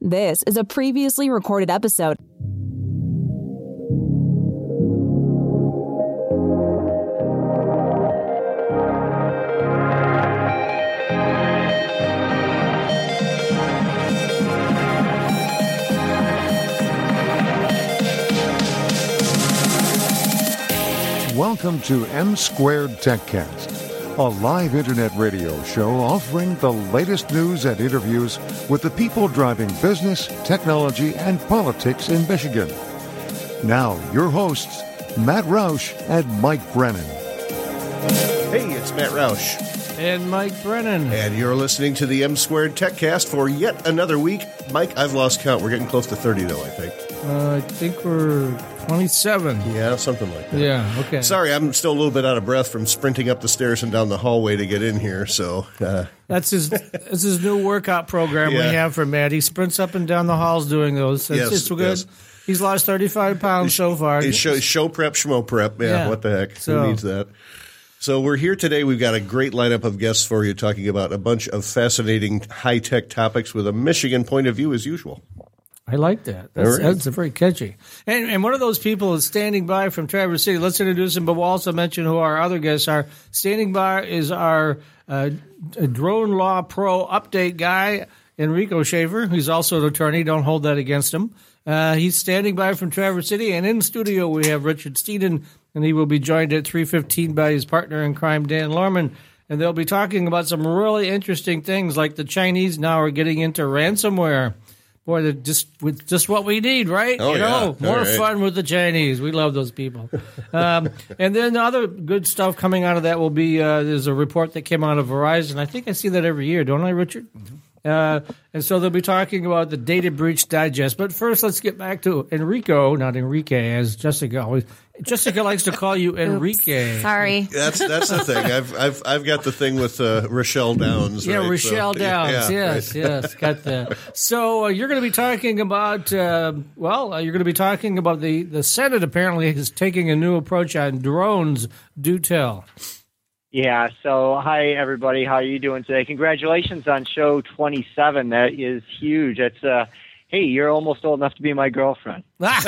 This is a previously recorded episode. Welcome to M Squared TechCast, a live internet radio show offering the latest news and interviews with the people driving business, technology, and politics in Michigan. Now, your hosts, Matt Roush and Mike Brennan. Hey, it's Matt Roush. And Mike Brennan. And you're listening to the M Squared TechCast for yet another week. Mike, I've lost count. We're getting close to 30, though, I think. I think we're 27. Yeah, something like that. Yeah, okay. Sorry, I'm still a little bit out of breath from sprinting up the stairs and down the hallway to get in here, so... That's his new workout program we have for Matt. He sprints up and down the halls doing those. It's good. Yes. He's lost 35 pounds so far. It's show prep, schmo prep. Yeah, what the heck? Who needs that? So we're here today. We've got a great lineup of guests for you, talking about a bunch of fascinating high-tech topics with a Michigan point of view, as usual. I like that. That's very catchy. And one of those people is standing by from Traverse City. Let's introduce him, but we'll also mention who our other guests are. Standing by is our drone law pro update guy, Enrico Schaefer. He's also an attorney. Don't hold that against him. He's standing by from Traverse City. And in the studio, we have Richard Steeden, and he will be joined at 3:15 by his partner in crime, Dan Lorman. And they'll be talking about some really interesting things, like the Chinese now are getting into ransomware. Boy, just what we need, right? Oh, more fun with the Chinese. We love those people. And then other good stuff coming out of that will be there's a report that came out of Verizon. I think I see that every year, don't I, Richard? Mm-hmm. And so they'll be talking about the Data Breach Digest. But first, let's get back to Enrico, not Enrique, as Jessica always. Jessica likes to call you Enrique. Oops, sorry. That's the thing. I've got the thing with Rochelle Downs. Yeah, right? Rochelle Downs. Yes, got that. So you're going to be talking about you're going to be talking about the Senate apparently is taking a new approach on drones. Do tell. Yeah, so hi, everybody. How are you doing today? Congratulations on show 27. That is huge. That's, hey, you're almost old enough to be my girlfriend.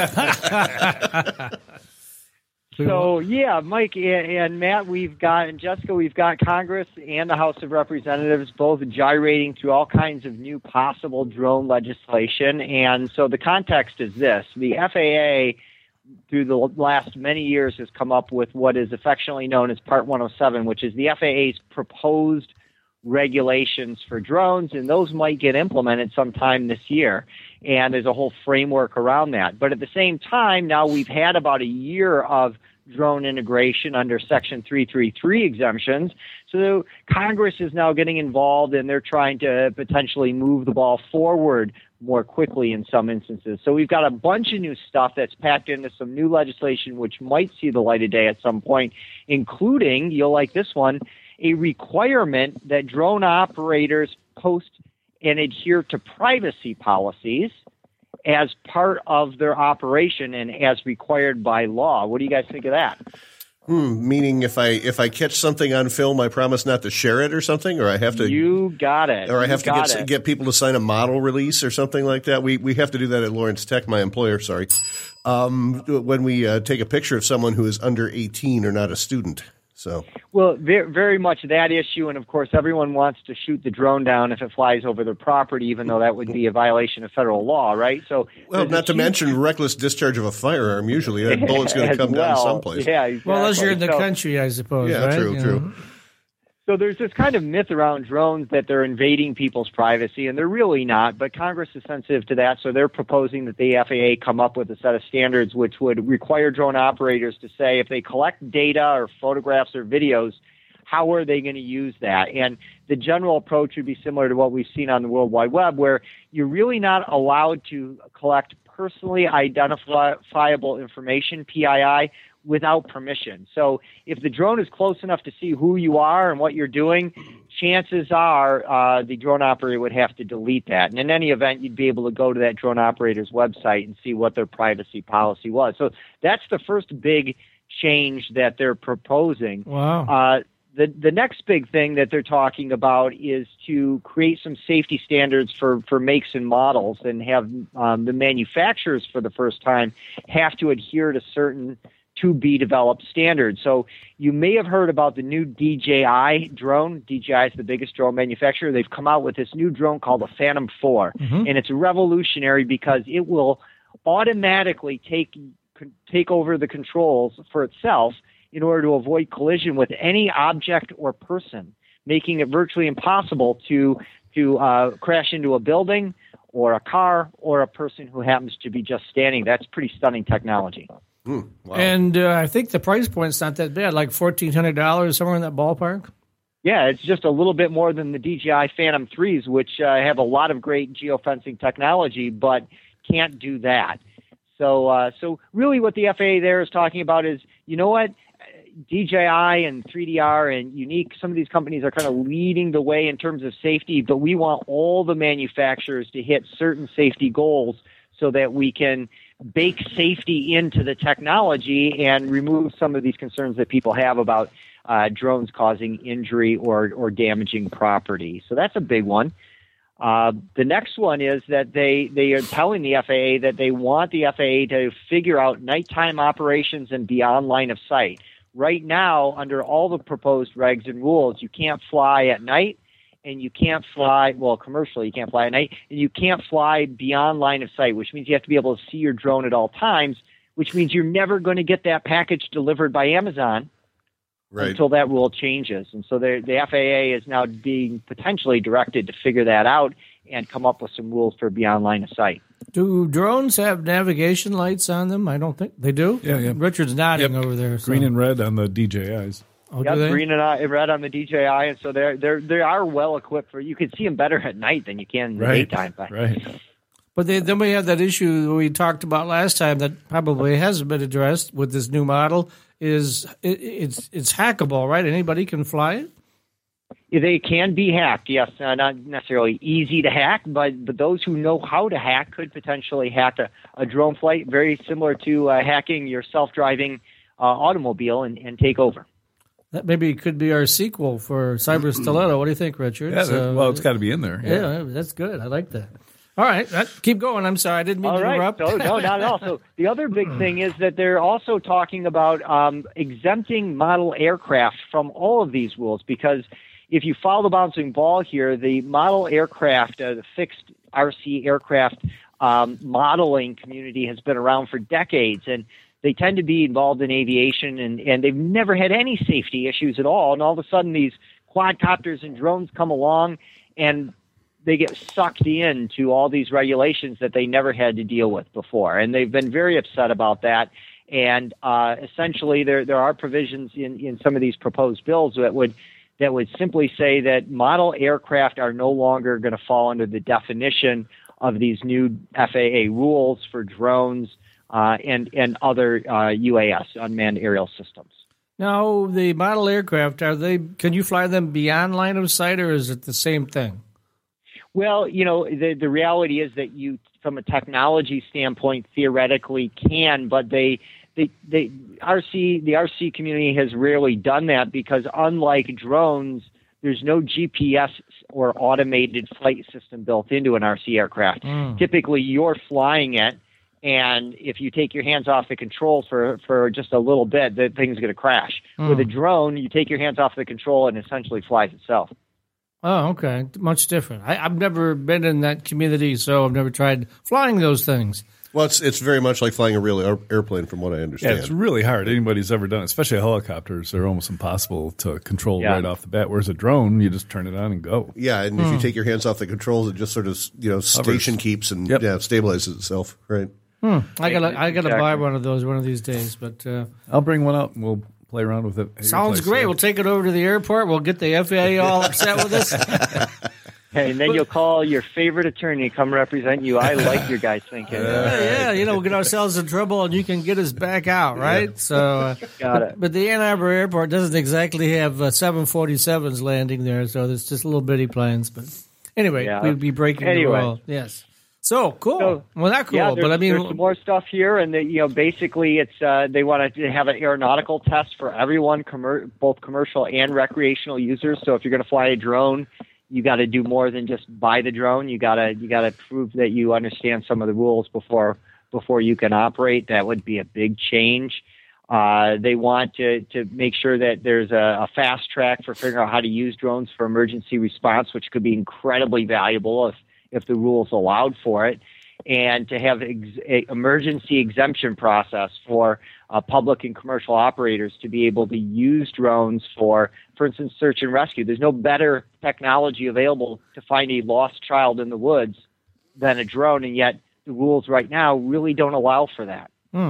So, yeah, Mike and Matt, and Jessica, we've got Congress and the House of Representatives both gyrating through all kinds of new possible drone legislation. And so the context is this. The FAA, through the last many years, has come up with what is affectionately known as Part 107, which is the FAA's proposed regulations for drones, and those might get implemented sometime this year. And there's a whole framework around that. But at the same time, now we've had about a year of drone integration under Section 333 exemptions. So Congress is now getting involved, and they're trying to potentially move the ball forward more quickly in some instances. So we've got a bunch of new stuff that's packed into some new legislation which might see the light of day at some point, including, you'll like this one, a requirement that drone operators post and adhere to privacy policies as part of their operation and as required by law. What do you guys think of that? Meaning if I catch something on film, I promise not to share it or something, or I have to. You got it. Or I have to get people to sign a model release or something like that. We have to do that at Lawrence Tech, my employer. Sorry, when we take a picture of someone who is under 18 or not a student. So. Well, very much that issue, and of course everyone wants to shoot the drone down if it flies over their property, even though that would be a violation of federal law, right? So, well, not to mention reckless discharge of a firearm. Usually, that bullet's going to come down someplace. Yeah, exactly. Well, unless you're in the country, I suppose. Yeah, right? true. So there's this kind of myth around drones that they're invading people's privacy, and they're really not, but Congress is sensitive to that, so they're proposing that the FAA come up with a set of standards which would require drone operators to say if they collect data or photographs or videos, how are they going to use that? And the general approach would be similar to what we've seen on the World Wide Web, where you're really not allowed to collect personally identifiable information, PII, without permission. So if the drone is close enough to see who you are and what you're doing, chances are the drone operator would have to delete that. And in any event, you'd be able to go to that drone operator's website and see what their privacy policy was. So that's the first big change that they're proposing. Wow. The next big thing that they're talking about is to create some safety standards for makes and models, and have the manufacturers for the first time have to adhere to certain to-be developed standards. So you may have heard about the new DJI drone. DJI is the biggest drone manufacturer. They've come out with this new drone called the Phantom 4, and it's revolutionary because it will automatically take over the controls for itself in order to avoid collision with any object or person, making it virtually impossible to crash into a building or a car or a person who happens to be just standing. That's pretty stunning technology. Wow. And I think the price point's not that bad, like $1,400, somewhere in that ballpark. Yeah, it's just a little bit more than the DJI Phantom 3s, which have a lot of great geofencing technology, but can't do that. So really what the FAA there is talking about is, you know what, DJI and 3DR and Unique, some of these companies are kind of leading the way in terms of safety, but we want all the manufacturers to hit certain safety goals so that we can bake safety into the technology and remove some of these concerns that people have about drones causing injury or damaging property. So that's a big one. The next one is that they are telling the FAA that they want the FAA to figure out nighttime operations and beyond line of sight. Right now, under all the proposed regs and rules, you can't fly at night, and you can't fly, well, commercially, you can't fly at night, and you can't fly beyond line of sight, which means you have to be able to see your drone at all times, which means you're never going to get that package delivered by Amazon until that rule changes. And so the FAA is now being potentially directed to figure that out and come up with some rules for beyond line of sight. Do drones have navigation lights on them? I don't think they do. Yeah. Richard's nodding over there. So. Green and red on the DJIs. Oh, yep, green and red on the DJI, and so they are well equipped for. You can see them better at night than you can in the daytime. Right. But then we have that issue we talked about last time that probably hasn't been addressed with this new model. Is it's hackable, right? Anybody can fly it. They can be hacked, yes. Not necessarily easy to hack, but those who know how to hack could potentially hack a drone flight, very similar to hacking your self-driving automobile and take over. That maybe could be our sequel for Cyber Stiletto. What do you think, Richard? Yeah, well, it's got to be in there. Yeah, that's good. I like that. All right, keep going. I'm sorry, I didn't mean to interrupt. No, not at all. So the other big thing is that they're also talking about exempting model aircraft from all of these rules, because if you follow the bouncing ball here, the model aircraft, the fixed RC aircraft modeling community has been around for decades, and they tend to be involved in aviation, and they've never had any safety issues at all. And all of a sudden, these quadcopters and drones come along, and they get sucked into all these regulations that they never had to deal with before. And they've been very upset about that. And essentially, there are provisions in some of these proposed bills that would simply say that model aircraft are no longer going to fall under the definition of these new FAA rules for drones and other UAS, unmanned aerial systems. Now, the model aircraft, can you fly them beyond line of sight, or is it the same thing? Well, the reality is that you, from a technology standpoint, theoretically can, but the RC community has rarely done that because, unlike drones, there's no GPS or automated flight system built into an RC aircraft. Typically, you're flying it, and if you take your hands off the controls for just a little bit, the thing's going to crash. With a drone, you take your hands off the control and essentially flies itself. Oh, okay. Much different. I've never been in that community, so I've never tried flying those things. Well, it's very much like flying a real airplane, from what I understand. Yeah, it's really hard. Anybody's ever done it, especially helicopters. They're almost impossible to control right off the bat. Whereas a drone, you just turn it on and go. Yeah, and if you take your hands off the controls, it just sort of station keeps and stabilizes itself. Right. I gotta buy one of those one of these days. But I'll bring one out and we'll play around with it. Sounds great. We'll take it over to the airport. We'll get the FAA all upset with us. Hey, and then you'll call your favorite attorney to come represent you. I like your guys thinking. We'll get ourselves in trouble, and you can get us back out, right? Yeah. So, got it. But the Ann Arbor Airport doesn't exactly have 747s landing there, so it's just little bitty planes. But anyway, we'd be breaking the rule. Yes. So cool. Well, that's cool. Yeah, but I mean, there's some more stuff here, and basically, it's they want to have an aeronautical test for everyone, both commercial and recreational users. So if you're going to fly a drone, you got to do more than just buy the drone. You got to prove that you understand some of the rules before you can operate. That would be a big change. They want to make sure that there's a fast track for figuring out how to use drones for emergency response, which could be incredibly valuable if the rules allowed for it, and to have emergency exemption process for public and commercial operators to be able to use drones for instance, search and rescue. There's no better technology available to find a lost child in the woods than a drone, and yet the rules right now really don't allow for that.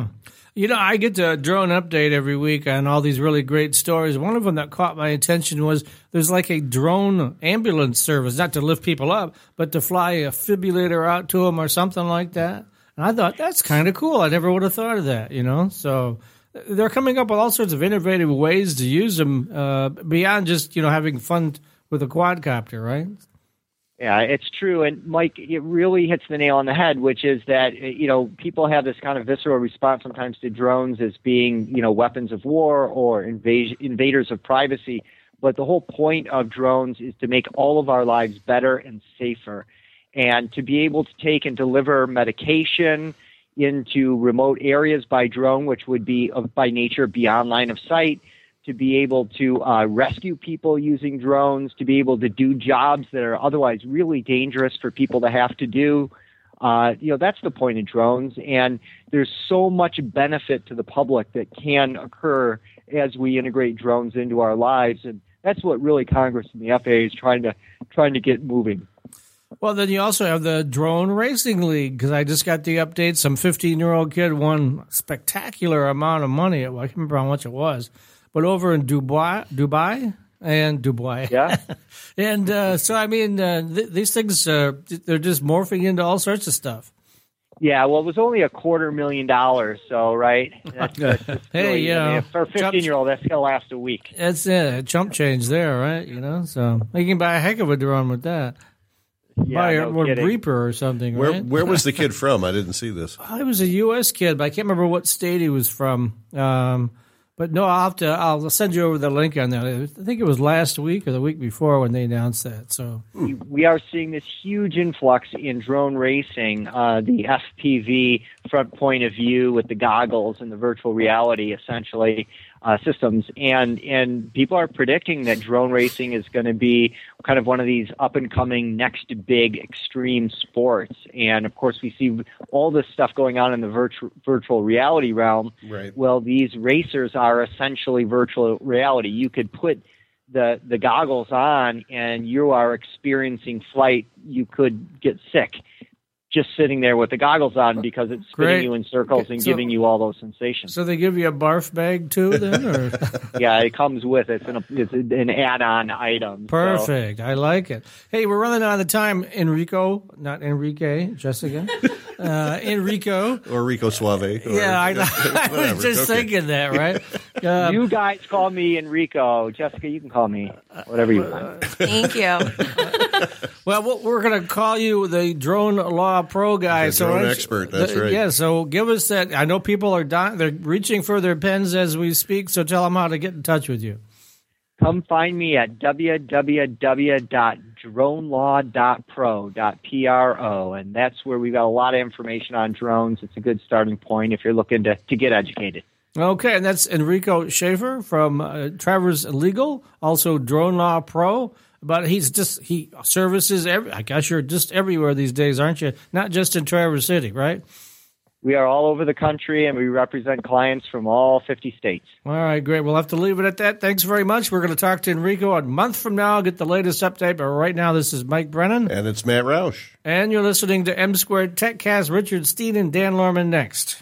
I get a drone update every week on all these really great stories. One of them that caught my attention was there's like a drone ambulance service, not to lift people up, but to fly a defibrillator out to them or something like that. And I thought, that's kind of cool. I never would have thought of that, So they're coming up with all sorts of innovative ways to use them beyond just, having fun with a quadcopter, right? Yeah, it's true. And Mike, it really hits the nail on the head, which is that, people have this kind of visceral response sometimes to drones as being, weapons of war or invaders of privacy. But the whole point of drones is to make all of our lives better and safer, and to be able to take and deliver medication into remote areas by drone, which would be by nature beyond line of sight, to be able to rescue people using drones, to be able to do jobs that are otherwise really dangerous for people to have to do. That's the point of drones. And there's so much benefit to the public that can occur as we integrate drones into our lives. And that's what really Congress and the FAA is trying to get moving. Well, then you also have the Drone Racing League, because I just got the update. Some 15-year-old kid won a spectacular amount of money. I can't remember how much it was. But over in Dubai. Yeah. And so, I mean, these things, they're just morphing into all sorts of stuff. Yeah, well, it was only $250,000, so, right? That's hey, for a 15-year-old, that's going to last a week. That's a chump change there, right? So you can buy a heck of a drone with that. Yeah, buy a Reaper or something, right? Where was the kid from? I didn't see this. He was a U.S. kid, but I can't remember what state he was from. But no, I'll send you over the link on that. I think it was last week or the week before when they announced that. So we are seeing this huge influx in drone racing, the FPV front point of view with the goggles and the virtual reality, essentially, systems. And people are predicting that drone racing is going to be kind of one of these up-and-coming next big extreme sports. And, of course, we see all this stuff going on in the virtual reality realm. Right. Well, these racers are essentially virtual reality. You could put the goggles on and you are experiencing flight. You could get sick just sitting there with the goggles on because it's spinning you in circles and giving you all those sensations. So they give you a barf bag too then? Or? Yeah, it comes with it. It's an add-on item. Perfect. So. I like it. Hey, we're running out of time. Enrico, not Enrique, Jessica. Enrico. Or Rico Suave. Yeah, I was just thinking that, right? You guys call me Enrico. Jessica, you can call me whatever you want. Thank you. Well, we're going to call you the Drone Law Pro guy. The drone expert, that's right. Yeah, so give us that. I know people are they're reaching for their pens as we speak, so tell them how to get in touch with you. Come find me at www.dronelaw.pro, and that's where we've got a lot of information on drones. It's a good starting point if you're looking to get educated. Okay, and that's Enrico Schaefer from Travers Legal, also Drone Law Pro. But he services I guess you're just everywhere these days, aren't you? Not just in Traverse City, right? We are all over the country, and we represent clients from all 50 states. All right, great. We'll have to leave it at that. Thanks very much. We're going to talk to Enrico a month from now, get the latest update. But right now, this is Mike Brennan. And it's Matt Roush. And you're listening to M Squared TechCast. Richard Steen and Dan Lorman next.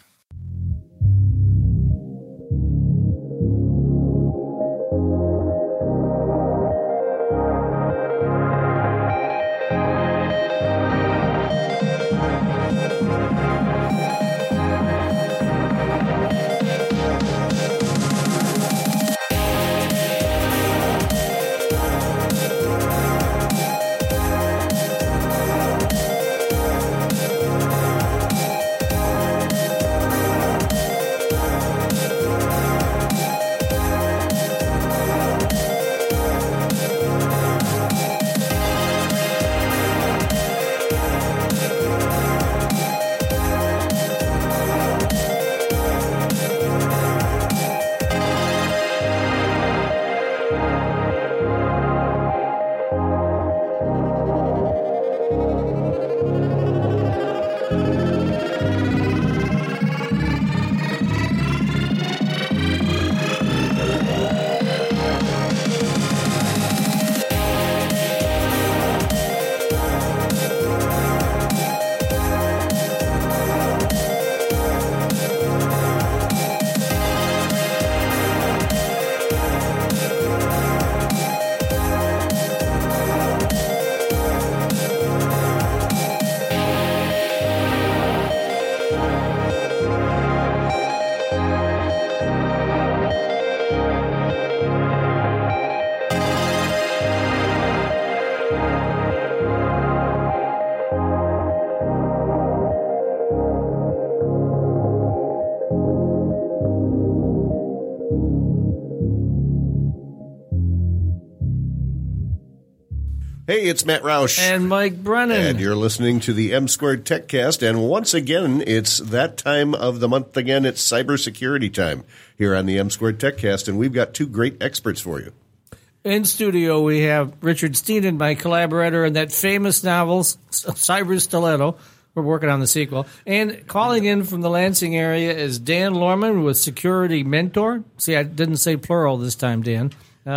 Hey, it's Matt Roush. And Mike Brennan. And you're listening to the M-Squared TechCast. And once again, it's that time of the month again. It's cybersecurity time here on the M-Squared TechCast. And we've got two great experts for you. In studio, we have Richard Steenan, my collaborator in that famous novel, Cyber Stiletto. We're working on the sequel. And calling in from the Lansing area is Dan Lorman with Security Mentor. See, I didn't say plural this time, Dan.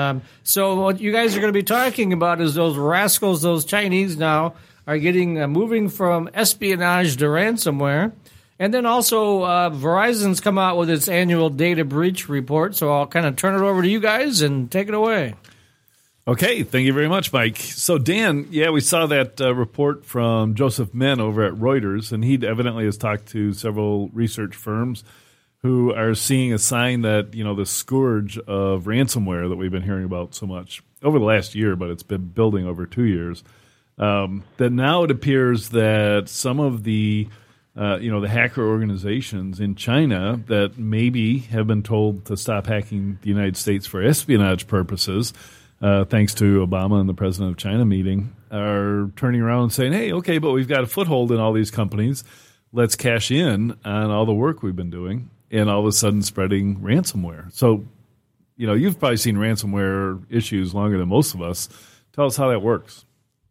So what you guys are going to be talking about is those rascals, those Chinese now, are getting moving from espionage to ransomware. And then also Verizon's come out with its annual data breach report. So I'll kind of turn it over to you guys and take it away. Okay, thank you very much, Mike. So, Dan, we saw that report from Joseph Menn over at Reuters, and he evidently has talked to several research firms who are seeing a sign that, the scourge of ransomware that we've been hearing about so much over the last year, but it's been building over 2 years, that now it appears that some of the the hacker organizations in China that maybe have been told to stop hacking the United States for espionage purposes, thanks to Obama and the president of China meeting, are turning around and saying, hey, okay, but we've got a foothold in all these companies. Let's cash in on all the work we've been doing, and all of a sudden spreading ransomware. So, you've probably seen ransomware issues longer than most of us. Tell us how that works.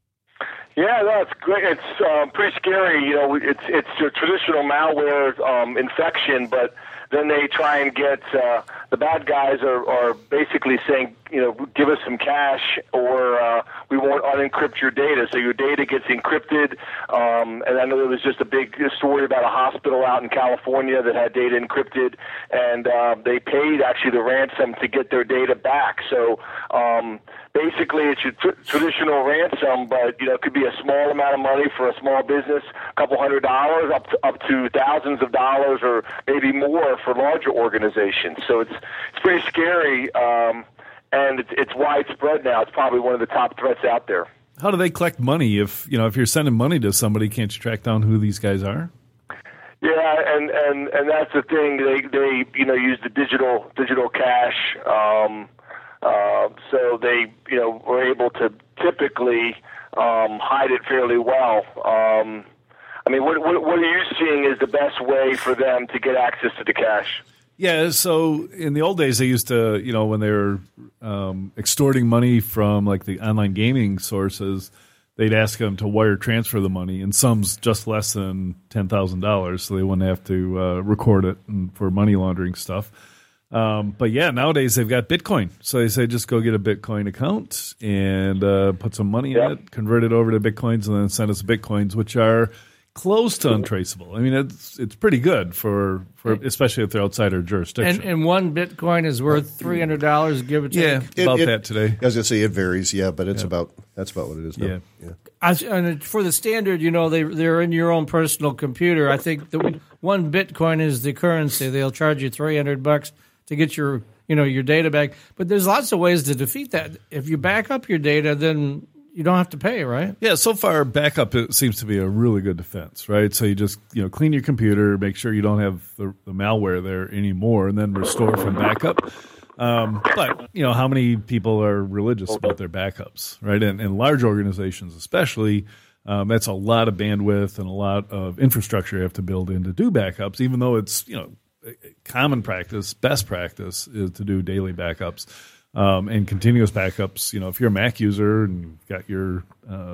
Yeah, that's great. It's pretty scary. It's a traditional malware infection, but then they try and get the bad guys are basically saying, give us some cash or we won't unencrypt your data. So your data gets encrypted. And I know there was just a big story about a hospital out in California that had data encrypted, and they paid actually the ransom to get their data back. So basically it's your traditional ransom, but it could be a small amount of money for a small business, a couple $100 up to thousands of dollars or maybe more for larger organizations. So it's pretty scary, and it's widespread now. It's probably one of the top threats out there. How do they collect money? If you're sending money to somebody, can't you track down who these guys are? Yeah, and that's the thing. They use the digital cash. So they were able to typically hide it fairly well. What are you seeing is the best way for them to get access to the cash? Yeah, so in the old days, they used to, when they were extorting money from like the online gaming sources, they'd ask them to wire transfer the money, and some's just less than $10,000, so they wouldn't have to record it for money laundering stuff. But yeah, nowadays they've got Bitcoin. So they say just go get a Bitcoin account and put some money in it, convert it over to Bitcoins, and then send us Bitcoins, which are close to untraceable. I mean, it's pretty good for especially if they're outside our jurisdiction. And one Bitcoin is worth $300, give or take. Yeah, about that today. I was going to say it varies, but it's that's about what it is now. Yeah. And for the standard, they're in your own personal computer. I think that one Bitcoin is the currency. They'll charge you $300 to get your data back. But there's lots of ways to defeat that. If you back up your data, then you don't have to pay, right? Yeah, so far backup seems to be a really good defense, right? So you just clean your computer, make sure you don't have the malware there anymore, and then restore from backup. But how many people are religious about their backups, right? And large organizations especially, that's a lot of bandwidth and a lot of infrastructure you have to build in to do backups, even though it's common practice, best practice is to do daily backups. And continuous backups, if you're a Mac user and you've got your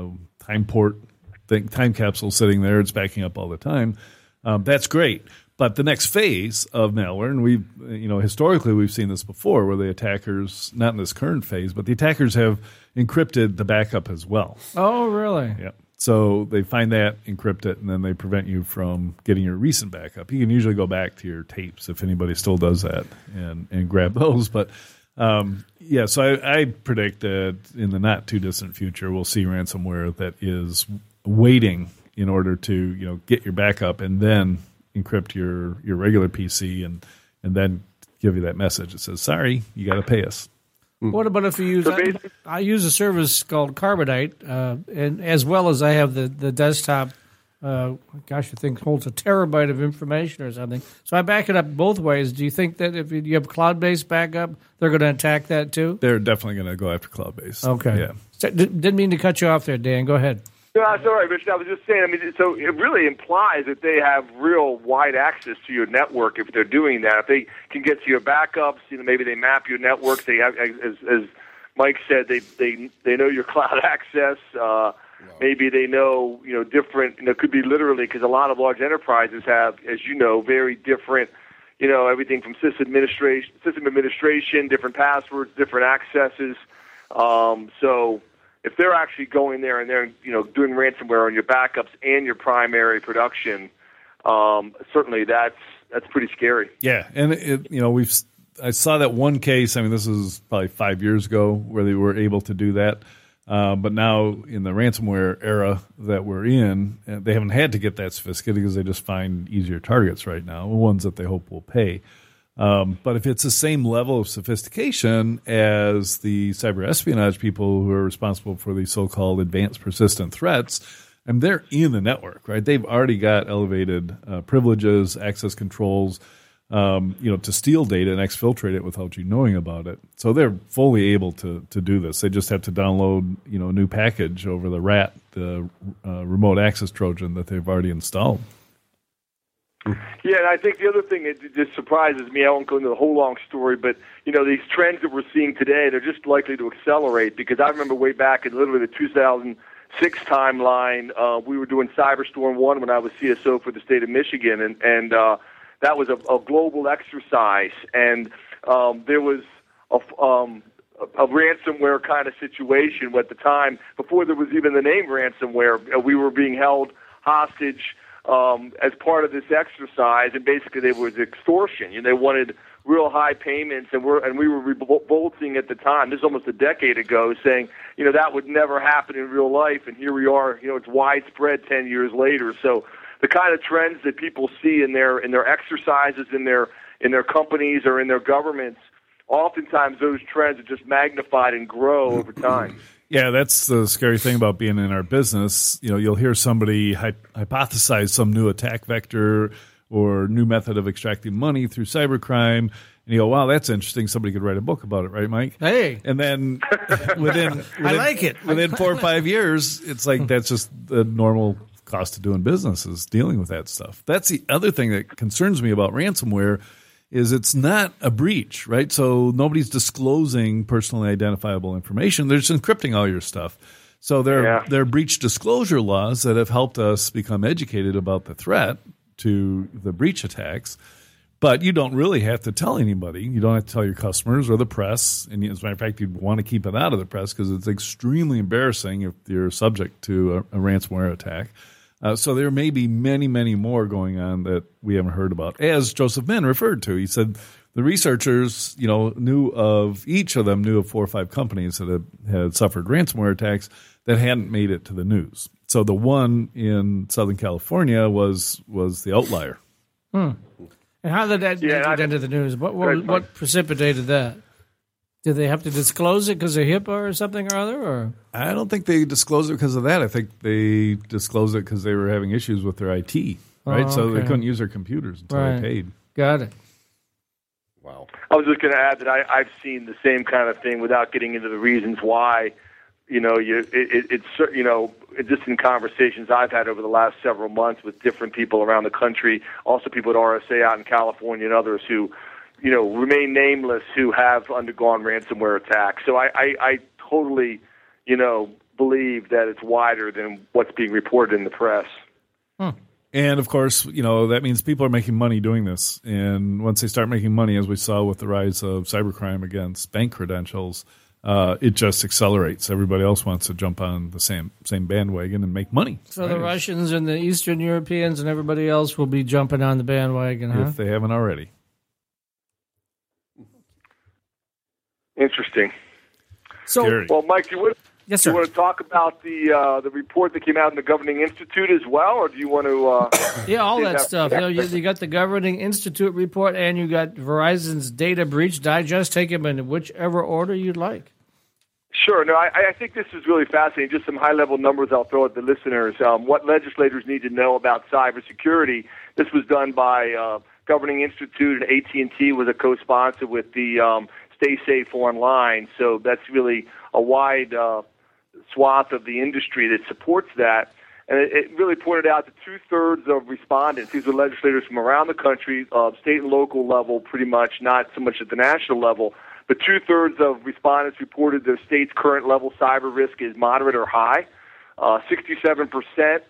time capsule sitting there, it's backing up all the time. That's great. But the next phase of malware, and we've, historically we've seen this before, where the attackers, not in this current phase, but the attackers have encrypted the backup as well. Oh, really? Yeah. So they find that, encrypt it, and then they prevent you from getting your recent backup. You can usually go back to your tapes if anybody still does that and grab those, but. So I predict that in the not too distant future, we'll see ransomware that is waiting in order to get your backup and then encrypt your regular PC and then give you that message that says, sorry, you got to pay us. What about if you use? I use a service called Carbonite, and as well as I have the desktop I think holds a terabyte of information or something. So I back it up both ways. Do you think that if you have cloud-based backup, they're going to attack that too? They're definitely going to go after cloud-based. Okay. Yeah. Didn't mean to cut you off there, Dan. Go ahead. No, that's all right, Rich. I was just saying, so it really implies that they have real wide access to your network if they're doing that. If they can get to your backups, maybe they map your network. They have, as Mike said, they know your cloud access. Maybe they know, different, it could be literally, because a lot of large enterprises have, as you know, very different, everything from system administration, different passwords, different accesses. So if they're actually going there and they're, doing ransomware on your backups and your primary production, certainly that's pretty scary. Yeah, and I saw that one case. This is probably 5 years ago where they were able to do that. But now in the ransomware era that we're in, they haven't had to get that sophisticated because they just find easier targets right now, ones that they hope will pay. But if it's the same level of sophistication as the cyber espionage people who are responsible for the so-called advanced persistent threats, and they're in the network, right? They've already got elevated privileges, access controls, to steal data and exfiltrate it without you knowing about it. So they're fully able to do this. They just have to download, a new package over the RAT, the remote access Trojan that they've already installed. Yeah, and I think the other thing that just surprises me, I won't go into the whole long story, but, these trends that we're seeing today, they're just likely to accelerate, because I remember way back in literally the 2006 timeline, we were doing Cyberstorm 1 when I was CSO for the state of Michigan, and that was a global exercise, and there was a ransomware kind of situation at the time. Before there was even the name ransomware, we were being held hostage as part of this exercise, and basically there was extortion. They wanted real high payments, and we were revolting at the time. This is almost a decade ago, saying that would never happen in real life, and here we are. It's widespread 10 years later. So the kind of trends that people see in their exercises, in their companies or in their governments, oftentimes those trends are just magnified and grow over time. Yeah, that's the scary thing about being in our business. You'll hear somebody hypothesize some new attack vector or new method of extracting money through cybercrime, and you go, "Wow, that's interesting. Somebody could write a book about it, right, Mike?" Hey, and then within I like it. Within 4 or 5 years, it's like that's just the normal cost of doing business is dealing with that stuff. That's the other thing that concerns me about ransomware is it's not a breach, right? So nobody's disclosing personally identifiable information. They're just encrypting all your stuff. So there are breach disclosure laws that have helped us become educated about the threat to the breach attacks. But you don't really have to tell anybody. You don't have to tell your customers or the press. And as a matter of fact, you'd want to keep it out of the press because it's extremely embarrassing if you're subject to a ransomware attack. So there may be many, many more going on that we haven't heard about. As Joseph Menn referred to, he said the researchers, knew of 4 or 5 companies that had suffered ransomware attacks that hadn't made it to the news. So the one in Southern California was the outlier. And how did that get into the news? What precipitated that? Did they have to disclose it because of HIPAA or something or other? Or I don't think they disclosed it because of that. I think they disclosed it because they were having issues with their IT, right? Oh, So they couldn't use their computers until they paid. Got it. Wow. I was just going to add that I've seen the same kind of thing without getting into the reasons why. It's just in conversations I've had over the last several months with different people around the country, also people at RSA out in California and others who remain nameless, who have undergone ransomware attacks. So I totally, believe that it's wider than what's being reported in the press. And, of course, that means people are making money doing this. And once they start making money, as we saw with the rise of cybercrime against bank credentials, it just accelerates. Everybody else wants to jump on the same bandwagon and make money. So the Russians and the Eastern Europeans and everybody else will be jumping on the bandwagon, huh? If they haven't already. Interesting. Scary. Well, Mike, yes, do sir. you want to talk about the report that came out in the Governing Institute as well, or do you want to? All that stuff. You got the Governing Institute report, and you got Verizon's Data Breach Digest. Take them in whichever order you'd like. Sure. No, I think this is really fascinating. Just some high-level numbers I'll throw at the listeners. What legislators need to know about cybersecurity. This was done by Governing Institute, and AT&T was a co-sponsor with the Stay Safe Online. So that's really a wide swath of the industry that supports that. And it really pointed out that 2/3 of respondents, these are legislators from around the country, state and local level pretty much, not so much at the national level, but 2/3 of respondents reported their state's current level cyber risk is moderate or high. 67%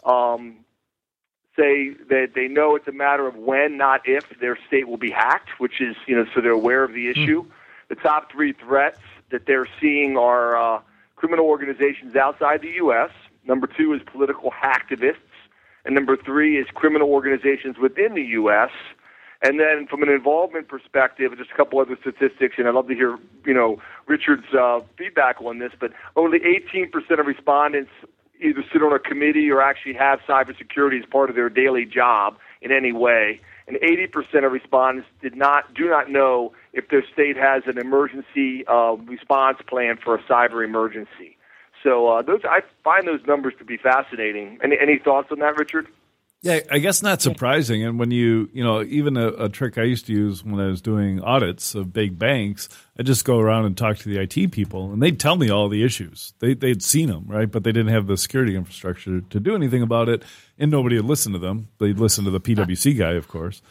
say that they know it's a matter of when, not if, their state will be hacked, which is, so they're aware of the issue. The top 3 threats that they're seeing are criminal organizations outside the U.S., number 2 is political hacktivists, and number 3 is criminal organizations within the U.S., and then from an involvement perspective, just a couple other statistics, and I'd love to hear, Richard's feedback on this, but only 18% of respondents either sit on a committee or actually have cybersecurity as part of their daily job in any way. And 80% of respondents do not know if their state has an emergency response plan for a cyber emergency. So I find those numbers to be fascinating. Any thoughts on that, Richard? Yeah, I guess not surprising. And when even a trick I used to use when I was doing audits of big banks, I just go around and talk to the IT people, and they'd tell me all the issues. They'd seen them, right? But they didn't have the security infrastructure to do anything about it, and nobody would listen to them. They'd listen to the PwC guy, of course.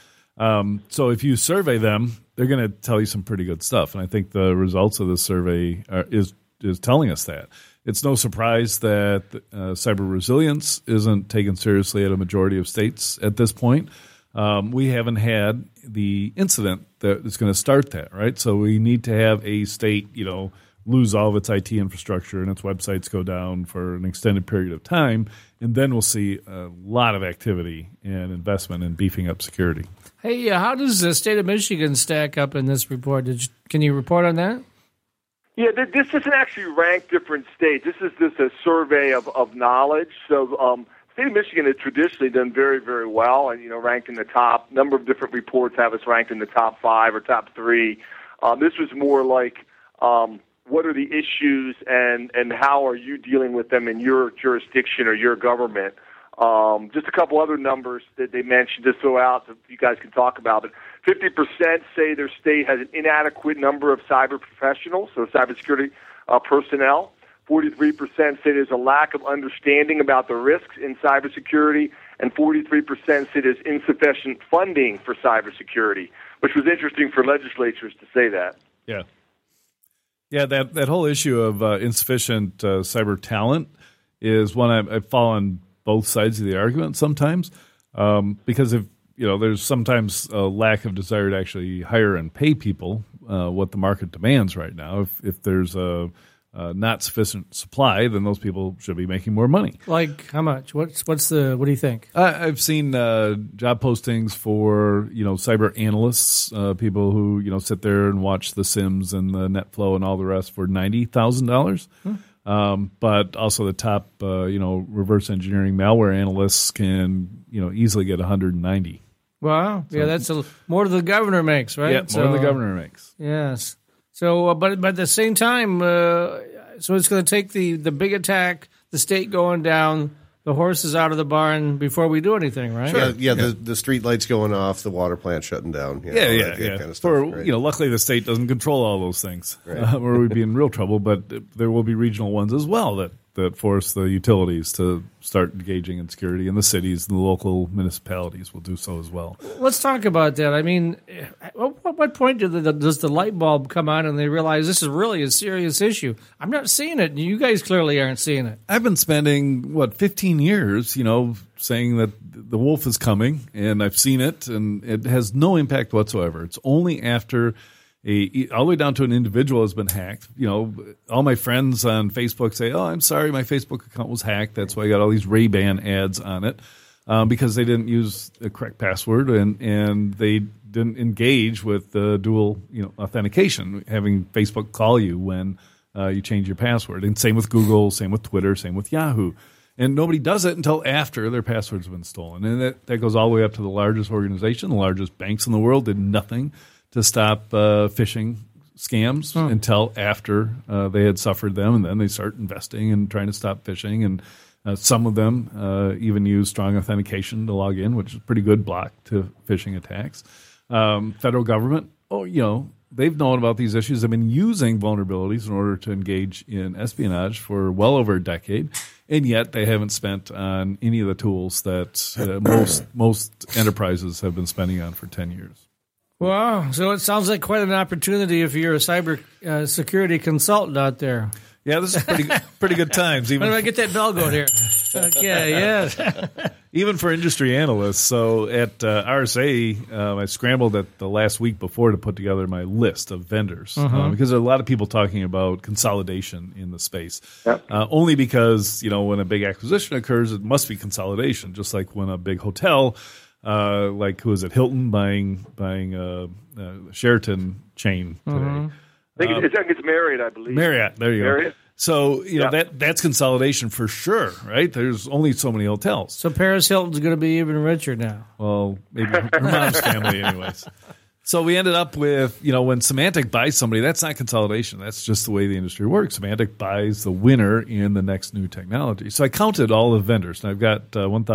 So if you survey them, they're going to tell you some pretty good stuff. And I think the results of this survey is telling us that. It's no surprise that cyber resilience isn't taken seriously at a majority of states at this point. We haven't had the incident that is going to start that, right? So we need to have a state, lose all of its IT infrastructure and its websites go down for an extended period of time, and then we'll see a lot of activity and investment in beefing up security. Hey, how does the state of Michigan stack up in this report? Can you report on that? Yeah, this doesn't actually rank different states. This is just a survey of knowledge. So the state of Michigan has traditionally done very, very well and, ranked in the top. Number of different reports have us ranked in the top 5 or top 3. This was more like what are the issues and how are you dealing with them in your jurisdiction or your government. Just a couple other numbers that they mentioned to throw out that you guys can talk about. But 50% say their state has an inadequate number of cyber professionals, so cybersecurity personnel. 43% say there's a lack of understanding about the risks in cybersecurity, and 43% say there's insufficient funding for cybersecurity, which was interesting for legislatures to say that. Yeah. Yeah, that whole issue of insufficient cyber talent is one I fall on both sides of the argument sometimes, because if there's sometimes a lack of desire to actually hire and pay people what the market demands right now. If there's a not sufficient supply, then those people should be making more money. Like how much? What do you think? I've seen job postings for cyber analysts, people who sit there and watch The Sims and the NetFlow and all the rest for $90,000. But also the top reverse engineering malware analysts can easily get $190,000. Wow, yeah, that's more than the governor makes, right? Yeah, more than the governor makes. Yes. So, but at the same time, so it's going to take the big attack, the state going down, the horses out of the barn before we do anything, right? Sure. Yeah. The street lights going off, the water plant shutting down. Yeah. Kind of stuff, right? Luckily the state doesn't control all those things, right. Or we'd be in real trouble. But there will be regional ones as well that force the utilities to start engaging in security, and the cities and the local municipalities will do so as well. Let's talk about that. I mean, at what point does the light bulb come on and they realize this is really a serious issue? I'm not seeing it. You guys clearly aren't seeing it. I've been spending, 15 years, saying that the wolf is coming, and I've seen it, and it has no impact whatsoever. It's only after all the way down to an individual has been hacked. All my friends on Facebook say, "Oh, I'm sorry, my Facebook account was hacked. That's why I got all these Ray-Ban ads on it," because they didn't use the correct password and they didn't engage with the dual, authentication, having Facebook call you when you change your password. And same with Google, same with Twitter, same with Yahoo. And nobody does it until after their passwords have been stolen. And that goes all the way up to the largest organization. The largest banks in the world did nothing to stop phishing scams until after they had suffered them, and then they start investing and trying to stop phishing. And some of them even use strong authentication to log in, which is a pretty good block to phishing attacks. Federal government, they've known about these issues. They've been using vulnerabilities in order to engage in espionage for well over a decade, and yet they haven't spent on any of the tools that most enterprises have been spending on for 10 years. Wow. So it sounds like quite an opportunity if you're a cyber security consultant out there. Yeah, this is pretty good times. When do I get that bell going here? Okay, yeah. Even for industry analysts. So at RSA, I scrambled at the last week before to put together my list of vendors because there are a lot of people talking about consolidation in the space. Yep. Only because, when a big acquisition occurs, it must be consolidation, just like when a big hotel, like who is it, Hilton buying Sheraton chain today. I think it's Marriott, I believe. Marriott, there you Marriott. go. So, that's consolidation for sure, right? There's only so many hotels. So Paris Hilton's going to be even richer now. Well, maybe her mom's family anyways. So we ended up with, when Symantec buys somebody, that's not consolidation. That's just the way the industry works. Symantec buys the winner in the next new technology. So I counted all the vendors, and I've got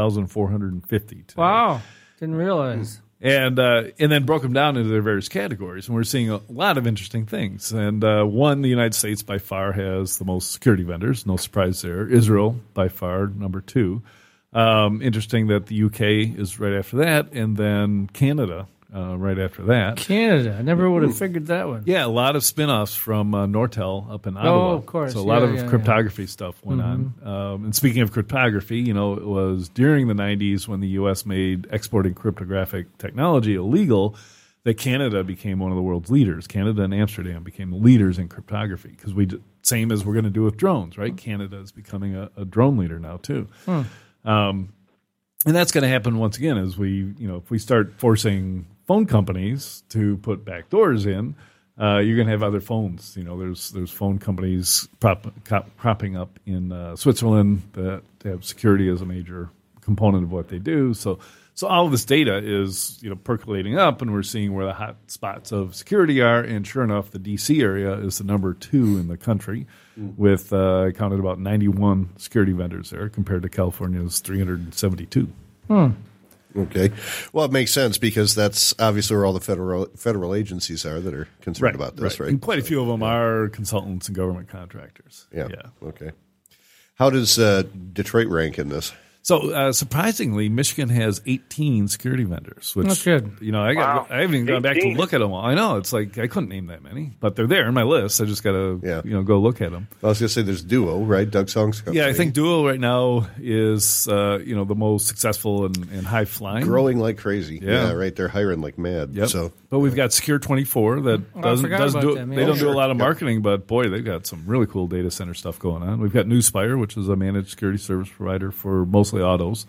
1,450 today. Wow. Didn't realize. And then broke them down into their various categories. And we're seeing a lot of interesting things. And one, the United States by far has the most security vendors. No surprise there. Israel by far, number 2. Interesting that the UK is right after that. And then Canada right after that. Canada. I never would have figured that one. Yeah, a lot of spin-offs from Nortel up in Ottawa. Oh, of course. So a lot of cryptography stuff went on. And speaking of cryptography, it was during the 90s when the U.S. made exporting cryptographic technology illegal that Canada became one of the world's leaders. Canada and Amsterdam became the leaders in cryptography because same as we're going to do with drones, right? Canada is becoming a drone leader now too. And that's going to happen once again as we, if we start forcing phone companies to put backdoors in, you're going to have other phones. There's phone companies cropping up in Switzerland that have security as a major component of what they do. So all of this data is percolating up, and we're seeing where the hot spots of security are. And sure enough, the D.C. area is the number 2 in the country, with I counted about 91 security vendors there compared to California's 372. Okay. Well, it makes sense because that's obviously where all the federal agencies are that are concerned about this, right? And quite a few of them are consultants and government contractors. Yeah. Okay. How does Detroit rank in this? So surprisingly, Michigan has 18 security vendors, which good. I haven't even gone back to look at them all. I know it's like I couldn't name that many, but they're there in my list. I just got to go look at them. I was going to say there's Duo, right? Doug Song's company. Yeah, I think Duo right now is the most successful and high flying, growing like crazy. Yeah, right. They're hiring like mad. Yep. So, but we've got Secure 24 that doesn't do a lot of marketing, but boy, they've got some really cool data center stuff going on. We've got Newspire, which is a managed security service provider for mostly autos.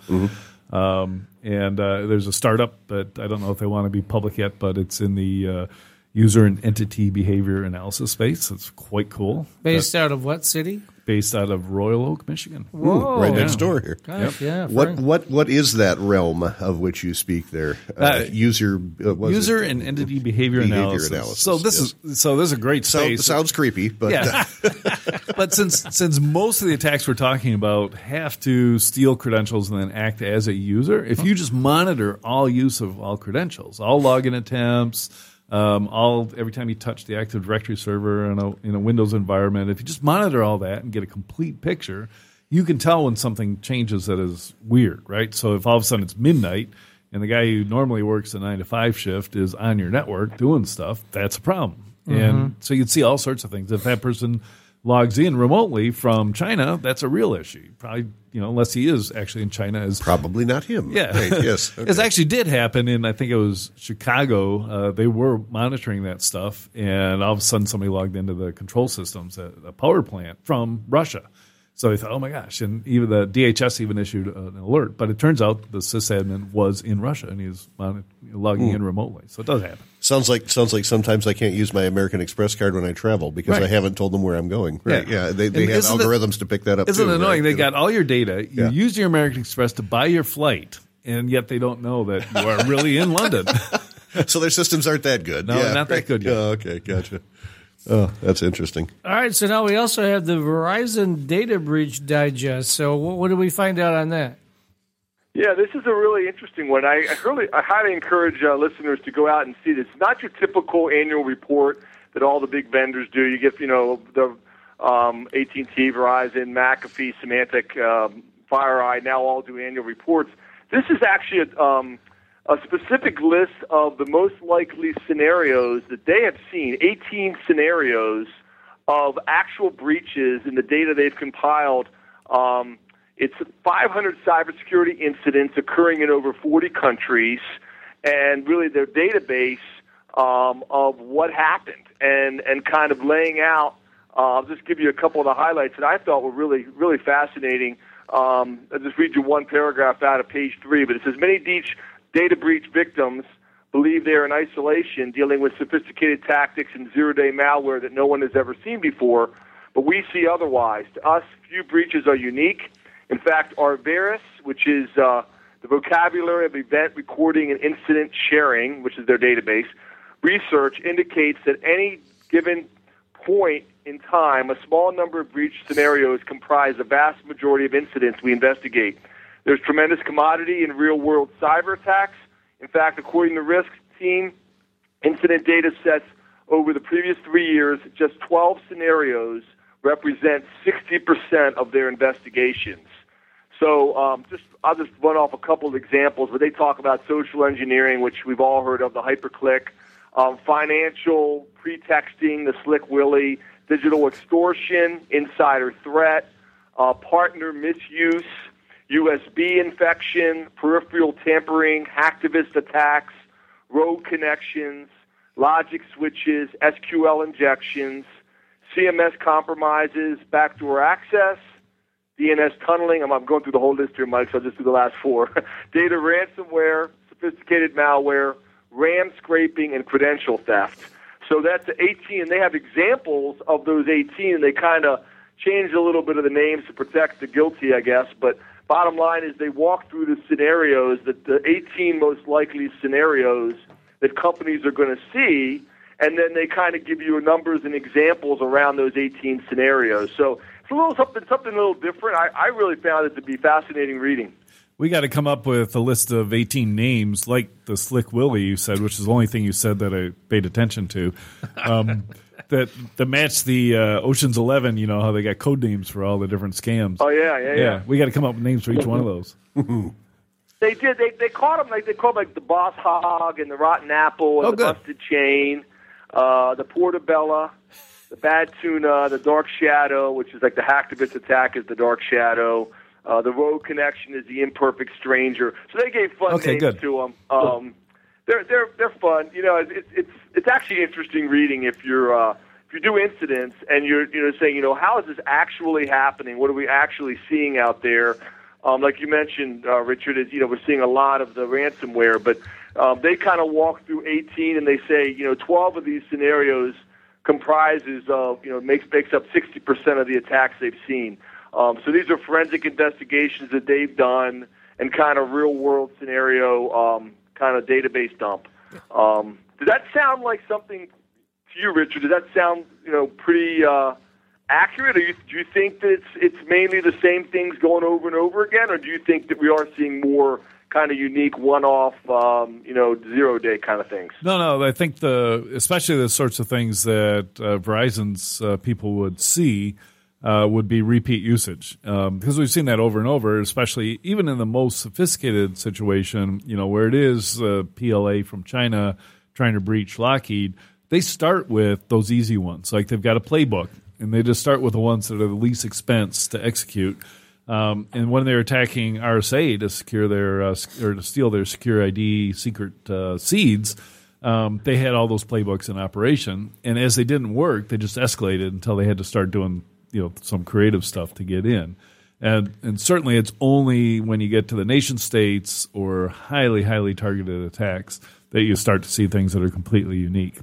And there's a startup, but I don't know if they want to be public yet, but it's in the user and entity behavior analysis space. It's quite cool. Based out of what city? Based out of Royal Oak, Michigan. Whoa. Right next door here. Gosh, yeah. What is that realm of which you speak there? User and entity behavior analysis. So this is a great space. Sounds creepy, but but since most of the attacks we're talking about have to steal credentials and then act as a user, if you just monitor all use of all credentials, all login attempts, every time you touch the Active Directory server in a Windows environment, if you just monitor all that and get a complete picture, you can tell when something changes that is weird, right? So if all of a sudden it's midnight and the guy who normally works the 9 to 5 shift is on your network doing stuff, that's a problem. And so you'd see all sorts of things. If that person logs in remotely from China, that's a real issue. Probably, unless he is actually in China. Is probably not him. Yeah. Right, yes. Okay. It actually did happen in, I think it was Chicago. They were monitoring that stuff, and all of a sudden somebody logged into the control systems at a power plant from Russia. So they thought, oh my gosh. And even the DHS even issued an alert. But it turns out the sysadmin was in Russia and he was logging in remotely. So it does happen. Sounds like sometimes I can't use my American Express card when I travel because I haven't told them where I'm going. Right. Yeah. They have algorithms to pick that up. Isn't it annoying? Right? They got all your data. You use your American Express to buy your flight, and yet they don't know that you are really in London. So their systems aren't that good. No, not that good yet. Oh, okay, gotcha. Oh, that's interesting. All right, so now we also have the Verizon Data Breach Digest. So what did we find out on that? Yeah, this is a really interesting one. I highly encourage listeners to go out and see this. It's not your typical annual report that all the big vendors do. You get, the AT&T, Verizon, McAfee, Symantec, FireEye now all do annual reports. This is actually a specific list of the most likely scenarios that they have seen, 18 scenarios of actual breaches in the data they've compiled. It's 500 cybersecurity incidents occurring in over 40 countries, and really their database of what happened and kind of laying out. I'll just give you a couple of the highlights that I thought were really, really fascinating. I'll just read you one paragraph out of page 3, but it says, many data breach victims believe they are in isolation, dealing with sophisticated tactics and zero-day malware that no one has ever seen before, but we see otherwise. To us, few breaches are unique. In fact, Arveris, which is the vocabulary of event recording and incident sharing, which is their database, research indicates that any given point in time, a small number of breach scenarios comprise the vast majority of incidents we investigate. There's tremendous commodity in real-world cyber attacks. In fact, according to Risk Team, incident data sets over the previous 3 years, just 12 scenarios represent 60% of their investigations. So I'll just run off a couple of examples, but they talk about social engineering, which we've all heard of, the hyperclick, financial pretexting, the Slick Willy, digital extortion, insider threat, partner misuse, USB infection, peripheral tampering, hacktivist attacks, rogue connections, logic switches, SQL injections, CMS compromises, backdoor access, DNS tunneling. I'm going through the whole list here, Mike, so I'll just do the last 4. Data ransomware, sophisticated malware, RAM scraping, and credential theft. So that's 18, and they have examples of those 18, and they kind of changed a little bit of the names to protect the guilty, I guess. But bottom line is they walk through the scenarios, that the 18 most likely scenarios that companies are going to see, and then they kind of give you numbers and examples around those 18 scenarios. So it's a little something a little different. I really found it to be fascinating reading. We got to come up with a list of 18 names, like the Slick Willy you said, which is the only thing you said that I paid attention to, that match the Ocean's 11. You know how they got code names for all the different scams. Oh yeah. We got to come up with names for each one of those. They did. They caught them like the Boss Hog and the Rotten Apple and the Busted Chain, the Portobello, the Bad Tuna, the Dark Shadow, which is like the hacktivist attack is the Dark Shadow. The Rogue Connection is the Imperfect Stranger. So they gave fun names to them. They're fun. You know, it's actually interesting reading if you do incidents and you're saying, how is this actually happening? What are we actually seeing out there? Like you mentioned, Richard, is we're seeing a lot of the ransomware, but they kind of walk through 18 and they say 12 of these scenarios comprises of makes up 60% of the attacks they've seen. So these are forensic investigations that they've done and kind of real-world scenario kind of database dump. Does that sound like something to you, Richard? Does that sound pretty accurate? Or do you think that it's mainly the same things going over and over again, or do you think that we are seeing more kind of unique one-off, zero-day kind of things? No. I think especially the sorts of things that Verizon's people would see would be repeat usage, because we've seen that over and over, especially even in the most sophisticated situation, where it is PLA from China trying to breach Lockheed. They start with those easy ones, like they've got a playbook, and they just start with the ones that are the least expense to execute. And when they're attacking RSA to secure their or to steal their secure ID secret seeds, they had all those playbooks in operation, and as they didn't work, they just escalated until they had to start doing some creative stuff to get in. And certainly it's only when you get to the nation states or highly, highly targeted attacks that you start to see things that are completely unique.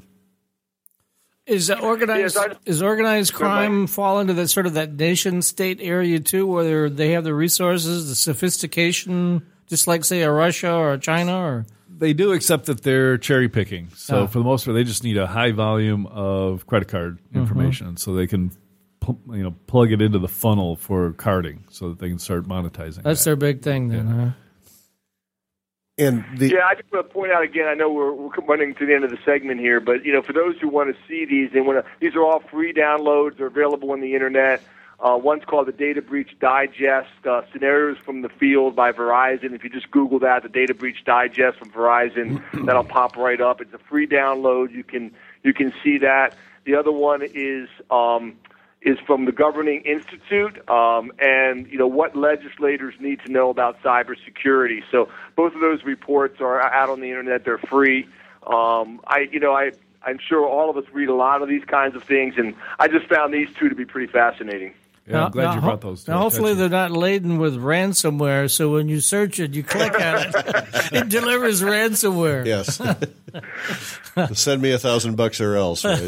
Is organized crime fall into that sort of that nation state area too, where they have the resources, the sophistication just like, say, a Russia or a China? Or They do, except that they're cherry picking. So for the most part, they just need a high volume of credit card information so they can plug it into the funnel for carding so that they can start monetizing. That's their big thing then, huh? And I just want to point out again, I know we're running to the end of the segment here, but for those who want to see these, these are all free downloads. They're available on the internet. One's called the Data Breach Digest, Scenarios from the Field by Verizon. If you just Google that, the Data Breach Digest from Verizon, that'll pop right up. It's a free download. You can see that. The other one is from the Governing Institute, and what legislators need to know about cybersecurity. So both of those reports are out on the internet. They're free. I'm sure all of us read a lot of these kinds of things, and I just found these two to be pretty fascinating. Yeah, I'm glad you brought those. Now, hopefully they're not laden with ransomware, so when you search it, you click on it, it delivers ransomware. Yes. Send me $1,000 or else, right?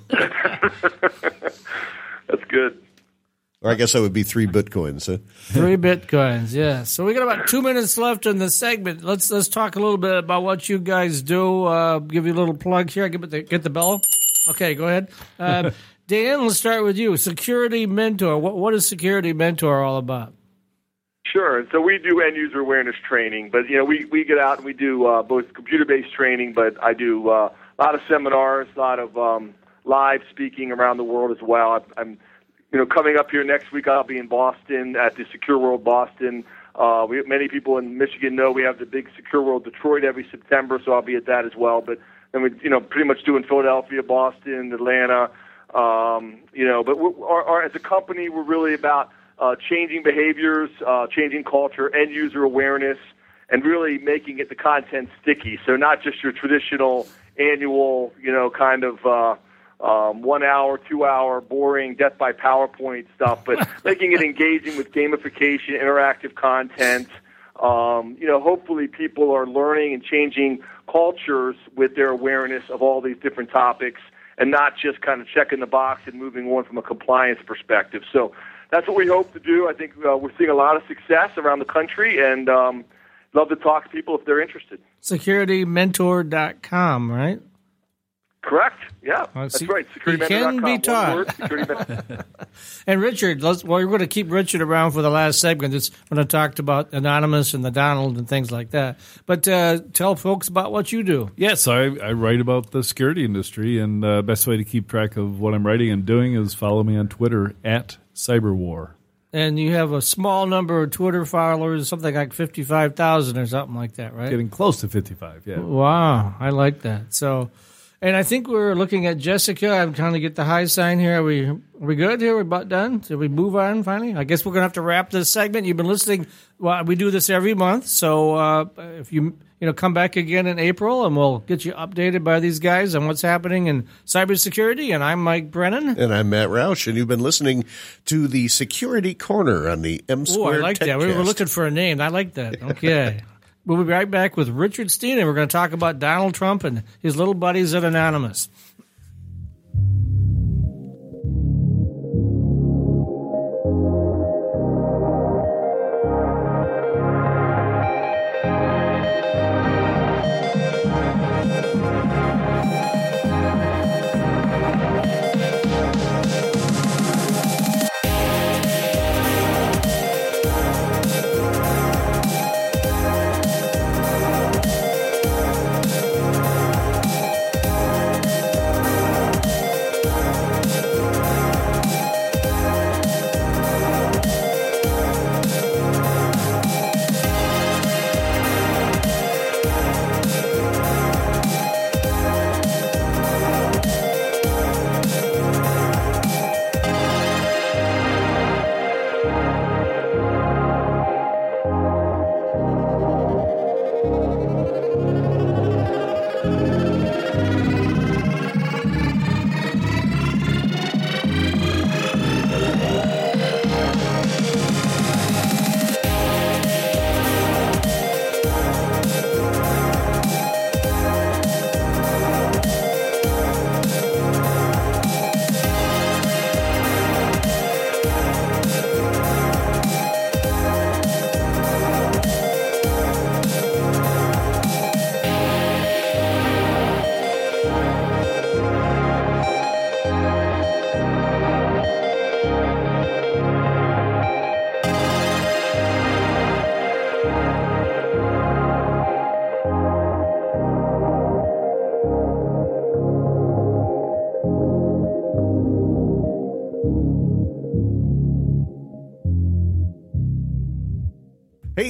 That's good. Or I guess that would be 3 Bitcoins. Huh? 3 Bitcoins, yeah. So we got about 2 minutes left in the segment. Let's talk a little bit about what you guys do. Give you a little plug here. Get the bell. Okay, go ahead. Dan, let's start with you. Security Mentor. What is Security Mentor all about? Sure. So we do end-user awareness training, but we get out and we do both computer-based training, but I do a lot of seminars, a lot of live speaking around the world as well. I'm coming up here next week. I'll be in Boston at the Secure World Boston. Many people in Michigan know we have the big Secure World Detroit every September, so I'll be at that as well. But then we, pretty much doing Philadelphia, Boston, Atlanta. But as a company, we're really about changing behaviors, changing culture, end user awareness, and really making it the content sticky. So not just your traditional annual, kind of 1 hour, 2 hour, boring death by PowerPoint stuff, but making it engaging with gamification, interactive content. Hopefully people are learning and changing cultures with their awareness of all these different topics and not just kind of checking the box and moving on from a compliance perspective. So that's what we hope to do. I think we're seeing a lot of success around the country, and love to talk to people if they're interested. SecurityMentor.com, right? Correct. Yeah, that's right. SecurityMentor.com. Can be taught. And Richard, we're going to keep Richard around for the last segment. It's when I talked about Anonymous and the Donald and things like that. But tell folks about what you do. Yes, I write about the security industry, and the best way to keep track of what I'm writing and doing is follow me on Twitter at Cyberwar. And you have a small number of Twitter followers, something like 55,000 or something like that, right? Getting close to 55, yeah. Wow, I like that. So... And I think we're looking at Jessica. I'm trying to get the high sign here. Are we good here? We're about done? Did we move on finally? I guess we're going to have to wrap this segment. You've been listening. Well, we do this every month. So if you come back again in April, and we'll get you updated by these guys on what's happening in cybersecurity. And I'm Mike Brennan. And I'm Matt Roush. And you've been listening to the Security Corner on the M Squared I like that. We were looking for a name. I like that. Okay. We'll be right back with Richard Steen, and we're going to talk about Donald Trump and his little buddies at Anonymous.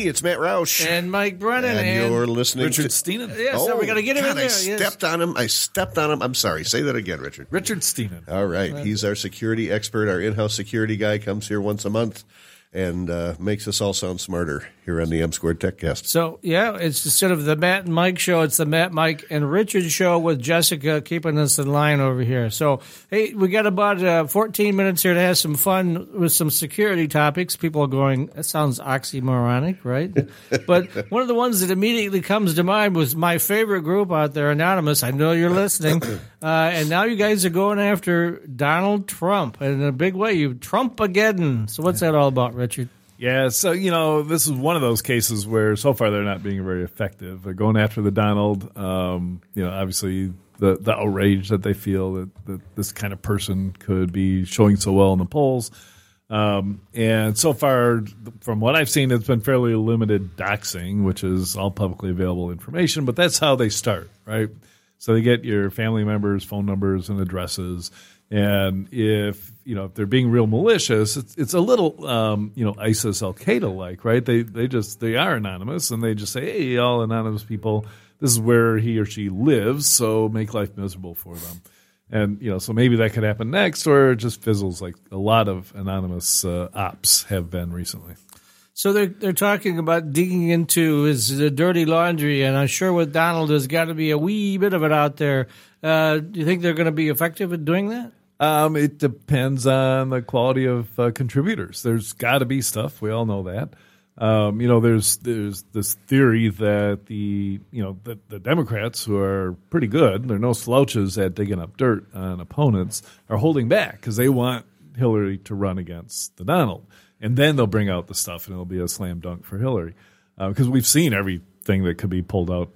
Hey, it's Matt Roush. And Mike Brennan. And you're listening Richard to Steenan. Yes, so we got to get him in there. I stepped on him. I'm sorry. Say that again, Richard. Richard Steenan. All right. He's our security expert, our in-house security guy, comes here once a month and makes us all sound smarter here on the M-Squared TechCast. So, yeah, it's instead of the Matt and Mike show, it's the Matt, Mike, and Richard show with Jessica keeping us in line over here. So, hey, we got about 14 minutes here to have some fun with some security topics. People are going, that sounds oxymoronic, right? But one of the ones that immediately comes to mind was my favorite group out there, Anonymous. I know you're listening. And now you guys are going after Donald Trump in a big way. You Trump-ageddon. So what's that all about, Richard? Yeah, so, this is one of those cases where so far they're not being very effective. They're going after the Donald, obviously the outrage that they feel that this kind of person could be showing so well in the polls. And so far, from what I've seen, it's been fairly limited doxing, which is all publicly available information, but that's how they start, right? So they get your family members' phone numbers and addresses. And if they're being real malicious, it's a little ISIS Al-Qaeda like, right? They are anonymous and they just say, hey, all anonymous people, this is where he or she lives, so make life miserable for them. And so maybe that could happen next, or it just fizzles like a lot of anonymous ops have been recently. So they're talking about digging into his dirty laundry, and I'm sure with Donald there's got to be a wee bit of it out there. Do you think they're going to be effective at doing that? It depends on the quality of contributors. There's got to be stuff. We all know that. There's this theory that the Democrats, who are pretty good, they're no slouches at digging up dirt on opponents, are holding back because they want Hillary to run against the Donald. And then they'll bring out the stuff, and it'll be a slam dunk for Hillary. Because we've seen everything that could be pulled out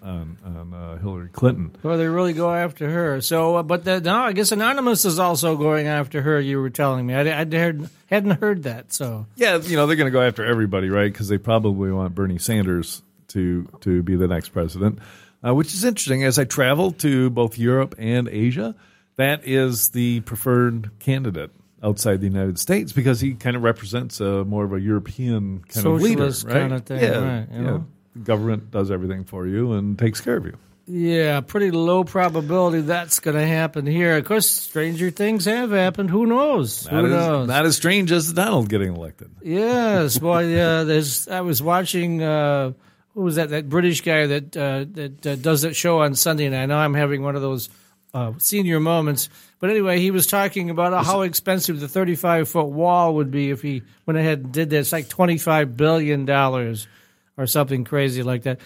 on Hillary Clinton. Well, they really go after her. So, I guess Anonymous is also going after her, you were telling me. I hadn't heard that. So yeah, they're going to go after everybody, right? Because they probably want Bernie Sanders to be the next president, which is interesting. As I travel to both Europe and Asia, that is the preferred candidate outside the United States because he kind of represents more of a European kind of leader, right? Kind of thing, yeah, right? The government does everything for you and takes care of you. Yeah, pretty low probability that's going to happen here. Of course, stranger things have happened. Who knows? Not as strange as Donald getting elected. Yes, boy. I was watching. Who was that? That British guy that does that show on Sunday night. I know I'm having one of those senior moments. But anyway, he was talking about how expensive the 35-foot wall would be if he went ahead and did that. It's like $25 billion or something crazy like that.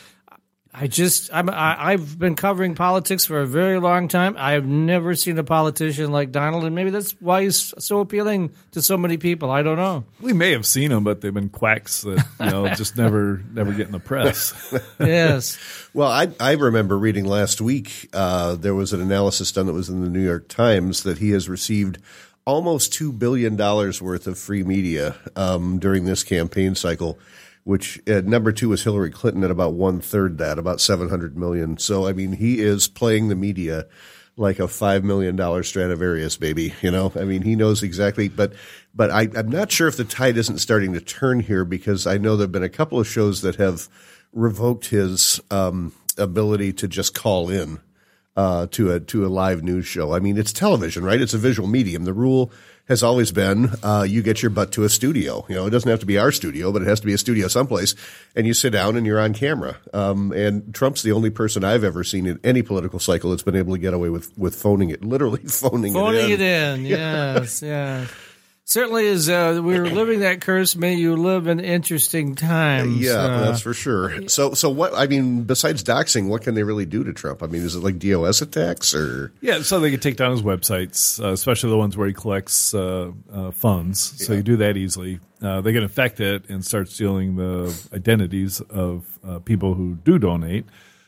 I've been covering politics for a very long time. I have never seen a politician like Donald, and maybe that's why he's so appealing to so many people. I don't know. We may have seen him, but they've been quacks that just never get in the press. Yes. Well, I remember reading last week there was an analysis done that was in the New York Times that he has received almost $2 billion worth of free media during this campaign cycle, which number two was Hillary Clinton at about 1/3 that, about $700 million. So, I mean, he is playing the media like a $5 million Stradivarius, baby. He knows exactly. But I'm not sure if the tide isn't starting to turn here because I know there have been a couple of shows that have revoked his ability to just call in to a live news show. I mean, it's television, right? It's a visual medium. The rule has always been you get your butt to a studio. It doesn't have to be our studio, but it has to be a studio someplace, and you sit down and you're on camera. And Trump's the only person I've ever seen in any political cycle that's been able to get away with phoning it, literally phoning it in. Yes, yeah. Certainly is. We're living that curse. May you live in interesting times. Yeah, that's for sure. So what? I mean, besides doxing, what can they really do to Trump? I mean, is it like DOS attacks or? Yeah, so they could take down his websites, especially the ones where he collects funds. Yeah. So you do that easily. They can affect it and start stealing the identities of people who do donate.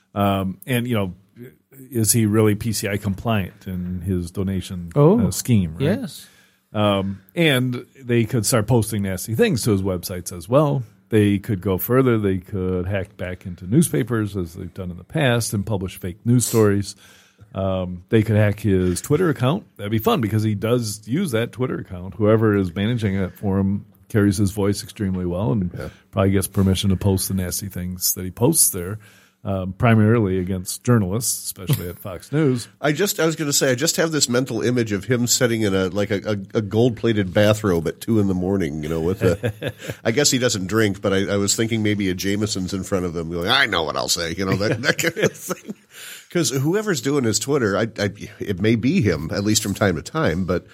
Is he really PCI compliant in his donation scheme? Right? Yes. And they could start posting nasty things to his websites as well. They could go further. They could hack back into newspapers, as they've done in the past, and publish fake news stories. They could hack his Twitter account. That'd be fun because he does use that Twitter account. Whoever is managing it for him carries his voice extremely well, and probably gets permission to post the nasty things that he posts there. Primarily against journalists, especially at Fox News. I was going to say, I just have this mental image of him sitting in a gold-plated bathrobe at 2 a.m, with I guess he doesn't drink, but I was thinking maybe a Jameson's in front of him going, I know what I'll say, that kind of thing. Because whoever's doing his Twitter, it may be him, at least from time to time, but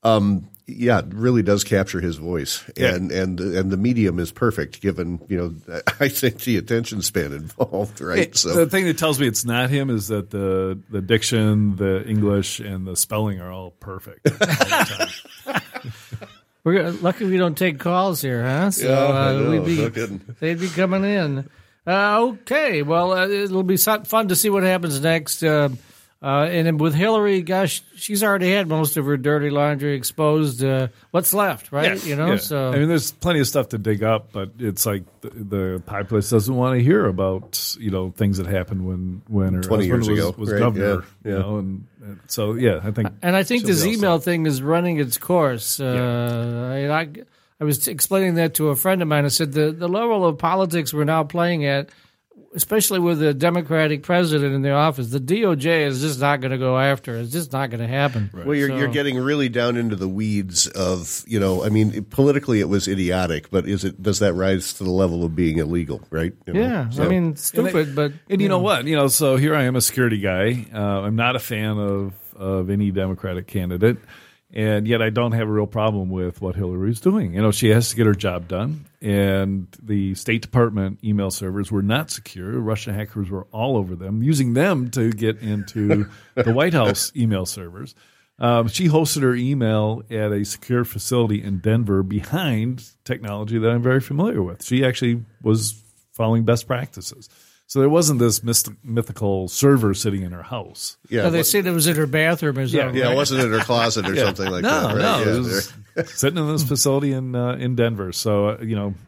it really does capture his voice, and the medium is perfect given I think the attention span involved, right? So the thing that tells me it's not him is that the diction, the English, and the spelling are all perfect. All the time. We're lucky we don't take calls here, huh? So they'd be coming in. Okay, well, it'll be fun to see what happens next. And with Hillary, gosh, she's already had most of her dirty laundry exposed. What's left, right? So I mean, there's plenty of stuff to dig up, but it's like the populace doesn't want to hear about things that happened when her 20 years ago was right? governor. Yeah. And so I think this email thing is running its course. I was explaining that to a friend of mine. I said the level of politics we're now playing at, especially with the Democratic president in the office, the DOJ is just not going to go after. It's just not going to happen. Right. Well, you're getting really down into the weeds of, politically it was idiotic, but does that rise to the level of being illegal, right? Stupid, but... And you know what? So here I am, a security guy. I'm not a fan of any Democratic candidate. And yet I don't have a real problem with what Hillary's doing. She has to get her job done. And the State Department email servers were not secure. Russian hackers were all over them, using them to get into the White House email servers. She hosted her email at a secure facility in Denver behind technology that I'm very familiar with. She actually was following best practices. So there wasn't this mythical server sitting in her house. Yeah, they said it was in her bathroom or something. Yeah, it wasn't in her closet or something like that. Right? No, it was sitting in this facility in Denver. So, it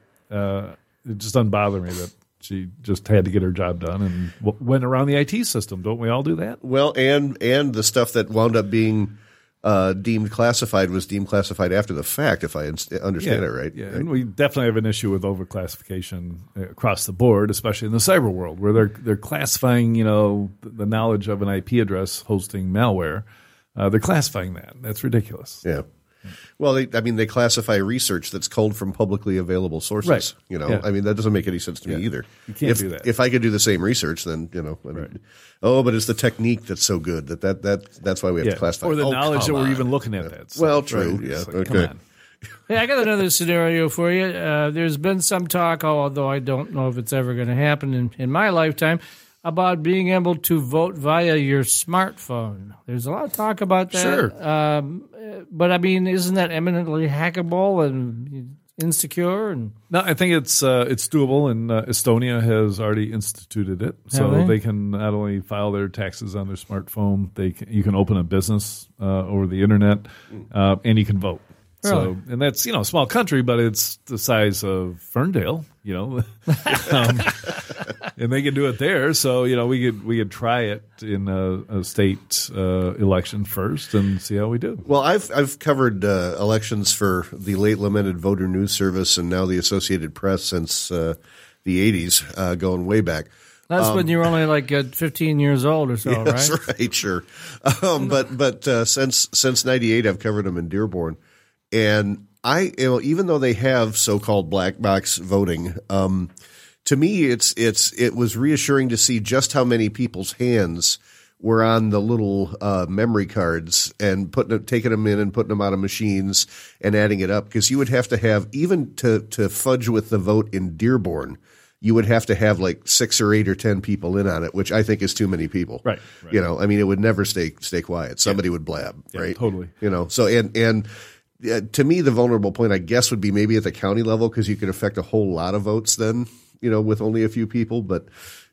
just doesn't bother me that she just had to get her job done and went around the IT system. Don't we all do that? Well, and the stuff that wound up being deemed classified was deemed classified after the fact, if I understand it right. Yeah, right? And we definitely have an issue with overclassification across the board, especially in the cyber world, where they're classifying, the knowledge of an IP address hosting malware. They're classifying that. That's ridiculous. Yeah. Well, they classify research that's culled from publicly available sources. Right. That doesn't make any sense to me either. You can't do that. If I could do the same research, then but it's the technique that's so good that's why we have to classify. Or the knowledge that we're even looking at that. Well, true. Right? Yeah. Like, okay. Come on. Hey, I got another scenario for you. There's been some talk, although I don't know if it's ever going to happen in my lifetime, about being able to vote via your smartphone. There's a lot of talk about that. Sure. But, isn't that eminently hackable and insecure? No, I think it's doable, and Estonia has already instituted it. So they can not only file their taxes on their smartphone, you can open a business over the internet, and you can vote. Really? So, and that's a small country, but it's the size of Ferndale, and they can do it there. So we could try it in a state election first and see how we do. Well, I've covered elections for the late lamented Voter News Service and now the Associated Press since the 80s, going way back. That's when you were only like 15 years old or so, right? That's right, sure. But since '98, I've covered them in Dearborn. And even though they have so-called black box voting, to me, it was reassuring to see just how many people's hands were on the little memory cards and taking them in and putting them out of machines and adding it up. Because you would have to have, even to fudge with the vote in Dearborn, you would have to have like 6 or 8 or 10 people in on it, which I think is too many people. Right. It would never stay quiet. Somebody would blab, right? Totally. So and to me, the vulnerable point, I guess, would be maybe at the county level, because you could affect a whole lot of votes then, with only a few people. But,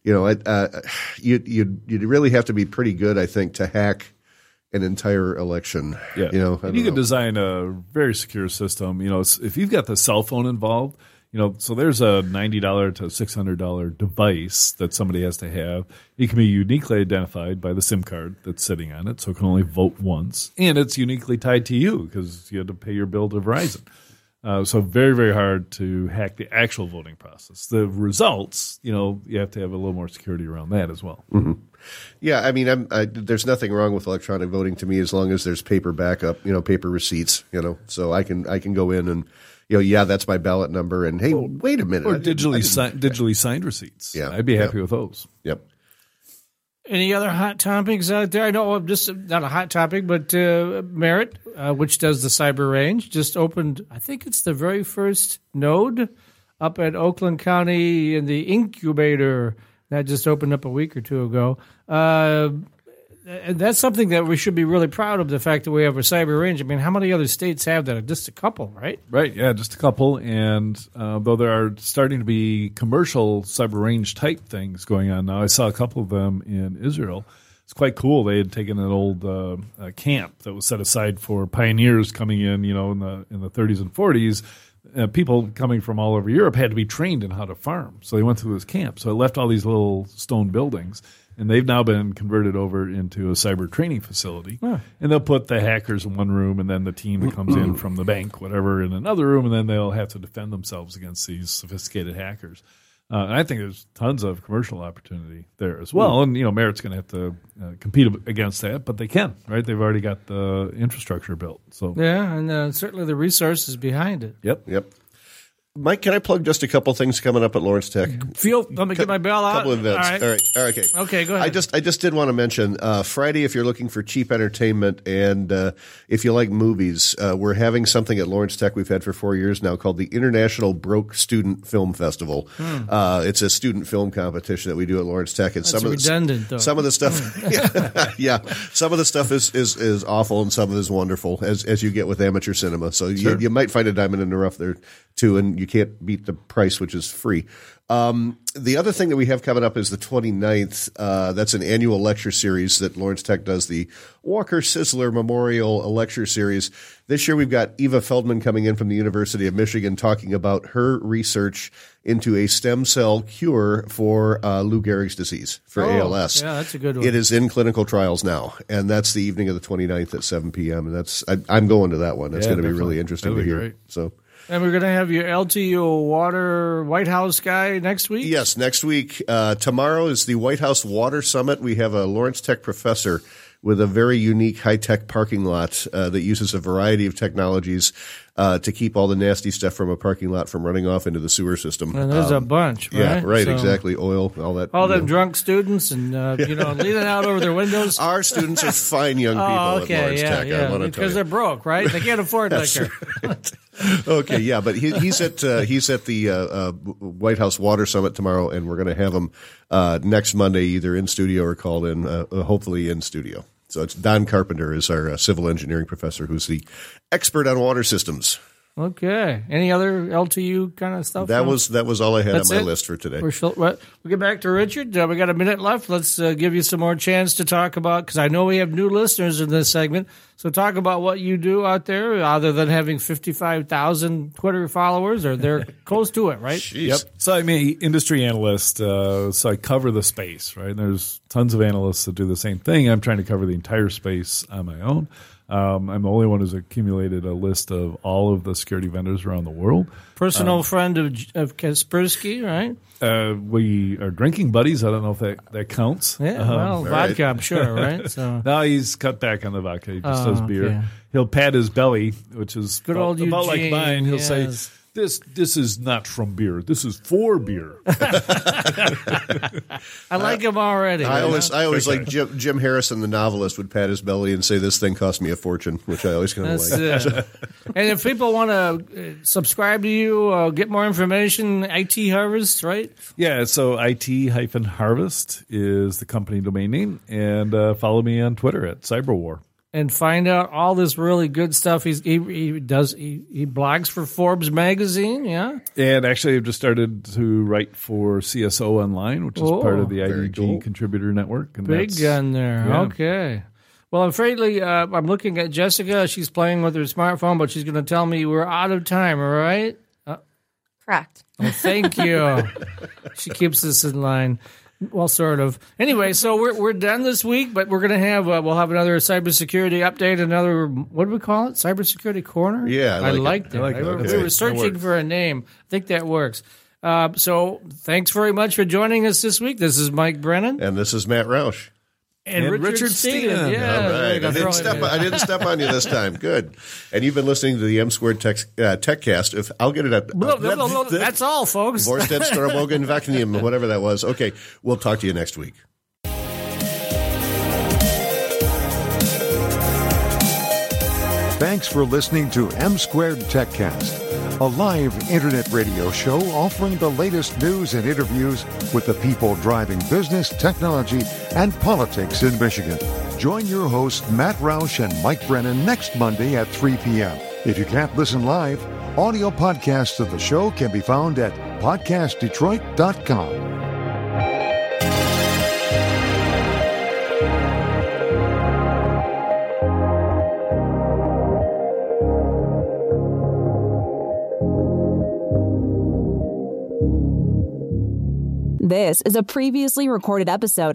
you'd really have to be pretty good, I think, to hack an entire election. Yeah. You could design a very secure system. If you've got the cell phone involved, so there's a $90 to $600 device that somebody has to have. It can be uniquely identified by the SIM card that's sitting on it, so it can only vote once. And it's uniquely tied to you because you had to pay your bill to Verizon. So very, very hard to hack the actual voting process. The results, you have to have a little more security around that as well. Mm-hmm. Yeah, I mean, there's nothing wrong with electronic voting to me as long as there's paper backup, paper receipts, so I can go in and, that's my ballot number. And hey, wait a minute, or digitally signed receipts. Yeah, I'd be happy with those. Yep. Any other hot topics out there? I know just not a hot topic, but Merit, which does the cyber range, just opened. I think it's the very first node up at Oakland County in the incubator that just opened up a week or two ago. And that's something that we should be really proud of, the fact that we have a cyber range. I mean, how many other states have that? Just a couple, right? Right, yeah, just a couple. And though there are starting to be commercial cyber range type things going on now, I saw a couple of them in Israel. It's quite cool. They had taken an old camp that was set aside for pioneers coming in, in the 30s and 40s. People coming from all over Europe had to be trained in how to farm. So they went through this camp. So it left all these little stone buildings. And they've now been converted over into a cyber training facility. Huh. And they'll put the hackers in one room and then the team that comes in from the bank, whatever, in another room. And then they'll have to defend themselves against these sophisticated hackers. And I think there's tons of commercial opportunity there as well. And, Merit's going to have to compete against that, but they can, right? They've already got the infrastructure built. So yeah, and certainly the resources behind it. Yep. Mike, can I plug just a couple things coming up at Lawrence Tech? Let me get my bell out. Couple events. All right. Okay. Okay, go ahead. I just did want to mention Friday, if you're looking for cheap entertainment and if you like movies, we're having something at Lawrence Tech we've had for 4 years now called the International Broke Student Film Festival. It's a student film competition that we do at Lawrence Tech. And That's redundant, though. Some of the stuff, some of the stuff is awful and some of it is wonderful, as you get with amateur cinema. So sure. you might find a diamond in the rough there too, and you can't beat the price, which is free. The other thing that we have coming up is the 29th. That's an annual lecture series that Lawrence Tech does, the Walker Sisler Memorial Lecture Series. This year we've got Eva Feldman coming in from the University of Michigan talking about her research into a stem cell cure for Lou Gehrig's disease, for ALS. Yeah, that's a good one. It is in clinical trials now, and that's the evening of the 29th at 7 p.m. And I'm going to that one. That's going to be really interesting to hear. Great. So. And we're going to have your LTU Water White House guy next week? Yes, next week. Tomorrow is the White House Water Summit. We have a Lawrence Tech professor with a very unique high-tech parking lot that uses a variety of technologies to keep all the nasty stuff from a parking lot from running off into the sewer system. And there's a bunch, right? Yeah, right, exactly. Oil, all that. All them drunk students and, leaning out over their windows. Our students are fine young people at Lawrence Tech, I want to tell you. Because they're broke, right? They can't afford liquor. Right. Okay, yeah, but he's at the White House Water Summit tomorrow, and we're going to have him next Monday either in studio or called in, hopefully in studio. So it's Don Carpenter is our civil engineering professor who's the expert on water systems. Okay. Any other LTU kind of stuff? That was all I had on my list for today. We'll get back to Richard. We got a minute left. Let's give you some more chance to talk about, because I know we have new listeners in this segment. So talk about what you do out there, other than having 55,000 Twitter followers, or they're close to it, right? Jeez. Yep. So I'm an industry analyst, so I cover the space, right? And there's tons of analysts that do the same thing. I'm trying to cover the entire space on my own. I'm the only one who's accumulated a list of all of the security vendors around the world. Personal friend of Kaspersky, right? We are drinking buddies. I don't know if that counts. Yeah, vodka, I'm sure, right? So no, he's cut back on the vodka. He just does beer. Okay. He'll pat his belly, which is good old about Eugene, like mine. He'll say, yes. This is not from beer. This is for beer. I like him already. I always like Jim Harrison, the novelist, would pat his belly and say, "This thing cost me a fortune," which I always kind of like. And if people want to subscribe to you, get more information, IT Harvest, right? Yeah, so IT-Harvest is the company domain name, and follow me on Twitter at CyberWar. And find out all this really good stuff. He blogs for Forbes magazine, yeah. And actually, I've just started to write for CSO Online, which is part of the IDG contributor network. And big gun there. Yeah. Okay. Well, I'm looking at Jessica. She's playing with her smartphone, but she's going to tell me we're out of time. All right. Correct. Well, thank you. She keeps us in line. Well, sort of. Anyway, so we're done this week, but we're going to have we'll have another cybersecurity update. Another, what do we call it? Cybersecurity corner. Yeah, I liked it. Okay. We were searching for a name. I think that works. So thanks very much for joining us this week. This is Mike Brennan. And this is Matt Roush. And Richard Steen. Yeah, all right. I didn't step on you this time. Good. And you've been listening to the M Squared TechCast. If I'll get it up. No, that's all, folks. Vorstedt, Starbogen, Vacuum, whatever that was. Okay, we'll talk to you next week. Thanks for listening to M Squared TechCast, a live internet radio show offering the latest news and interviews with the people driving business, technology, and politics in Michigan. Join your hosts, Matt Roush and Mike Brennan, next Monday at 3 p.m. If you can't listen live, audio podcasts of the show can be found at podcastdetroit.com. This is a previously recorded episode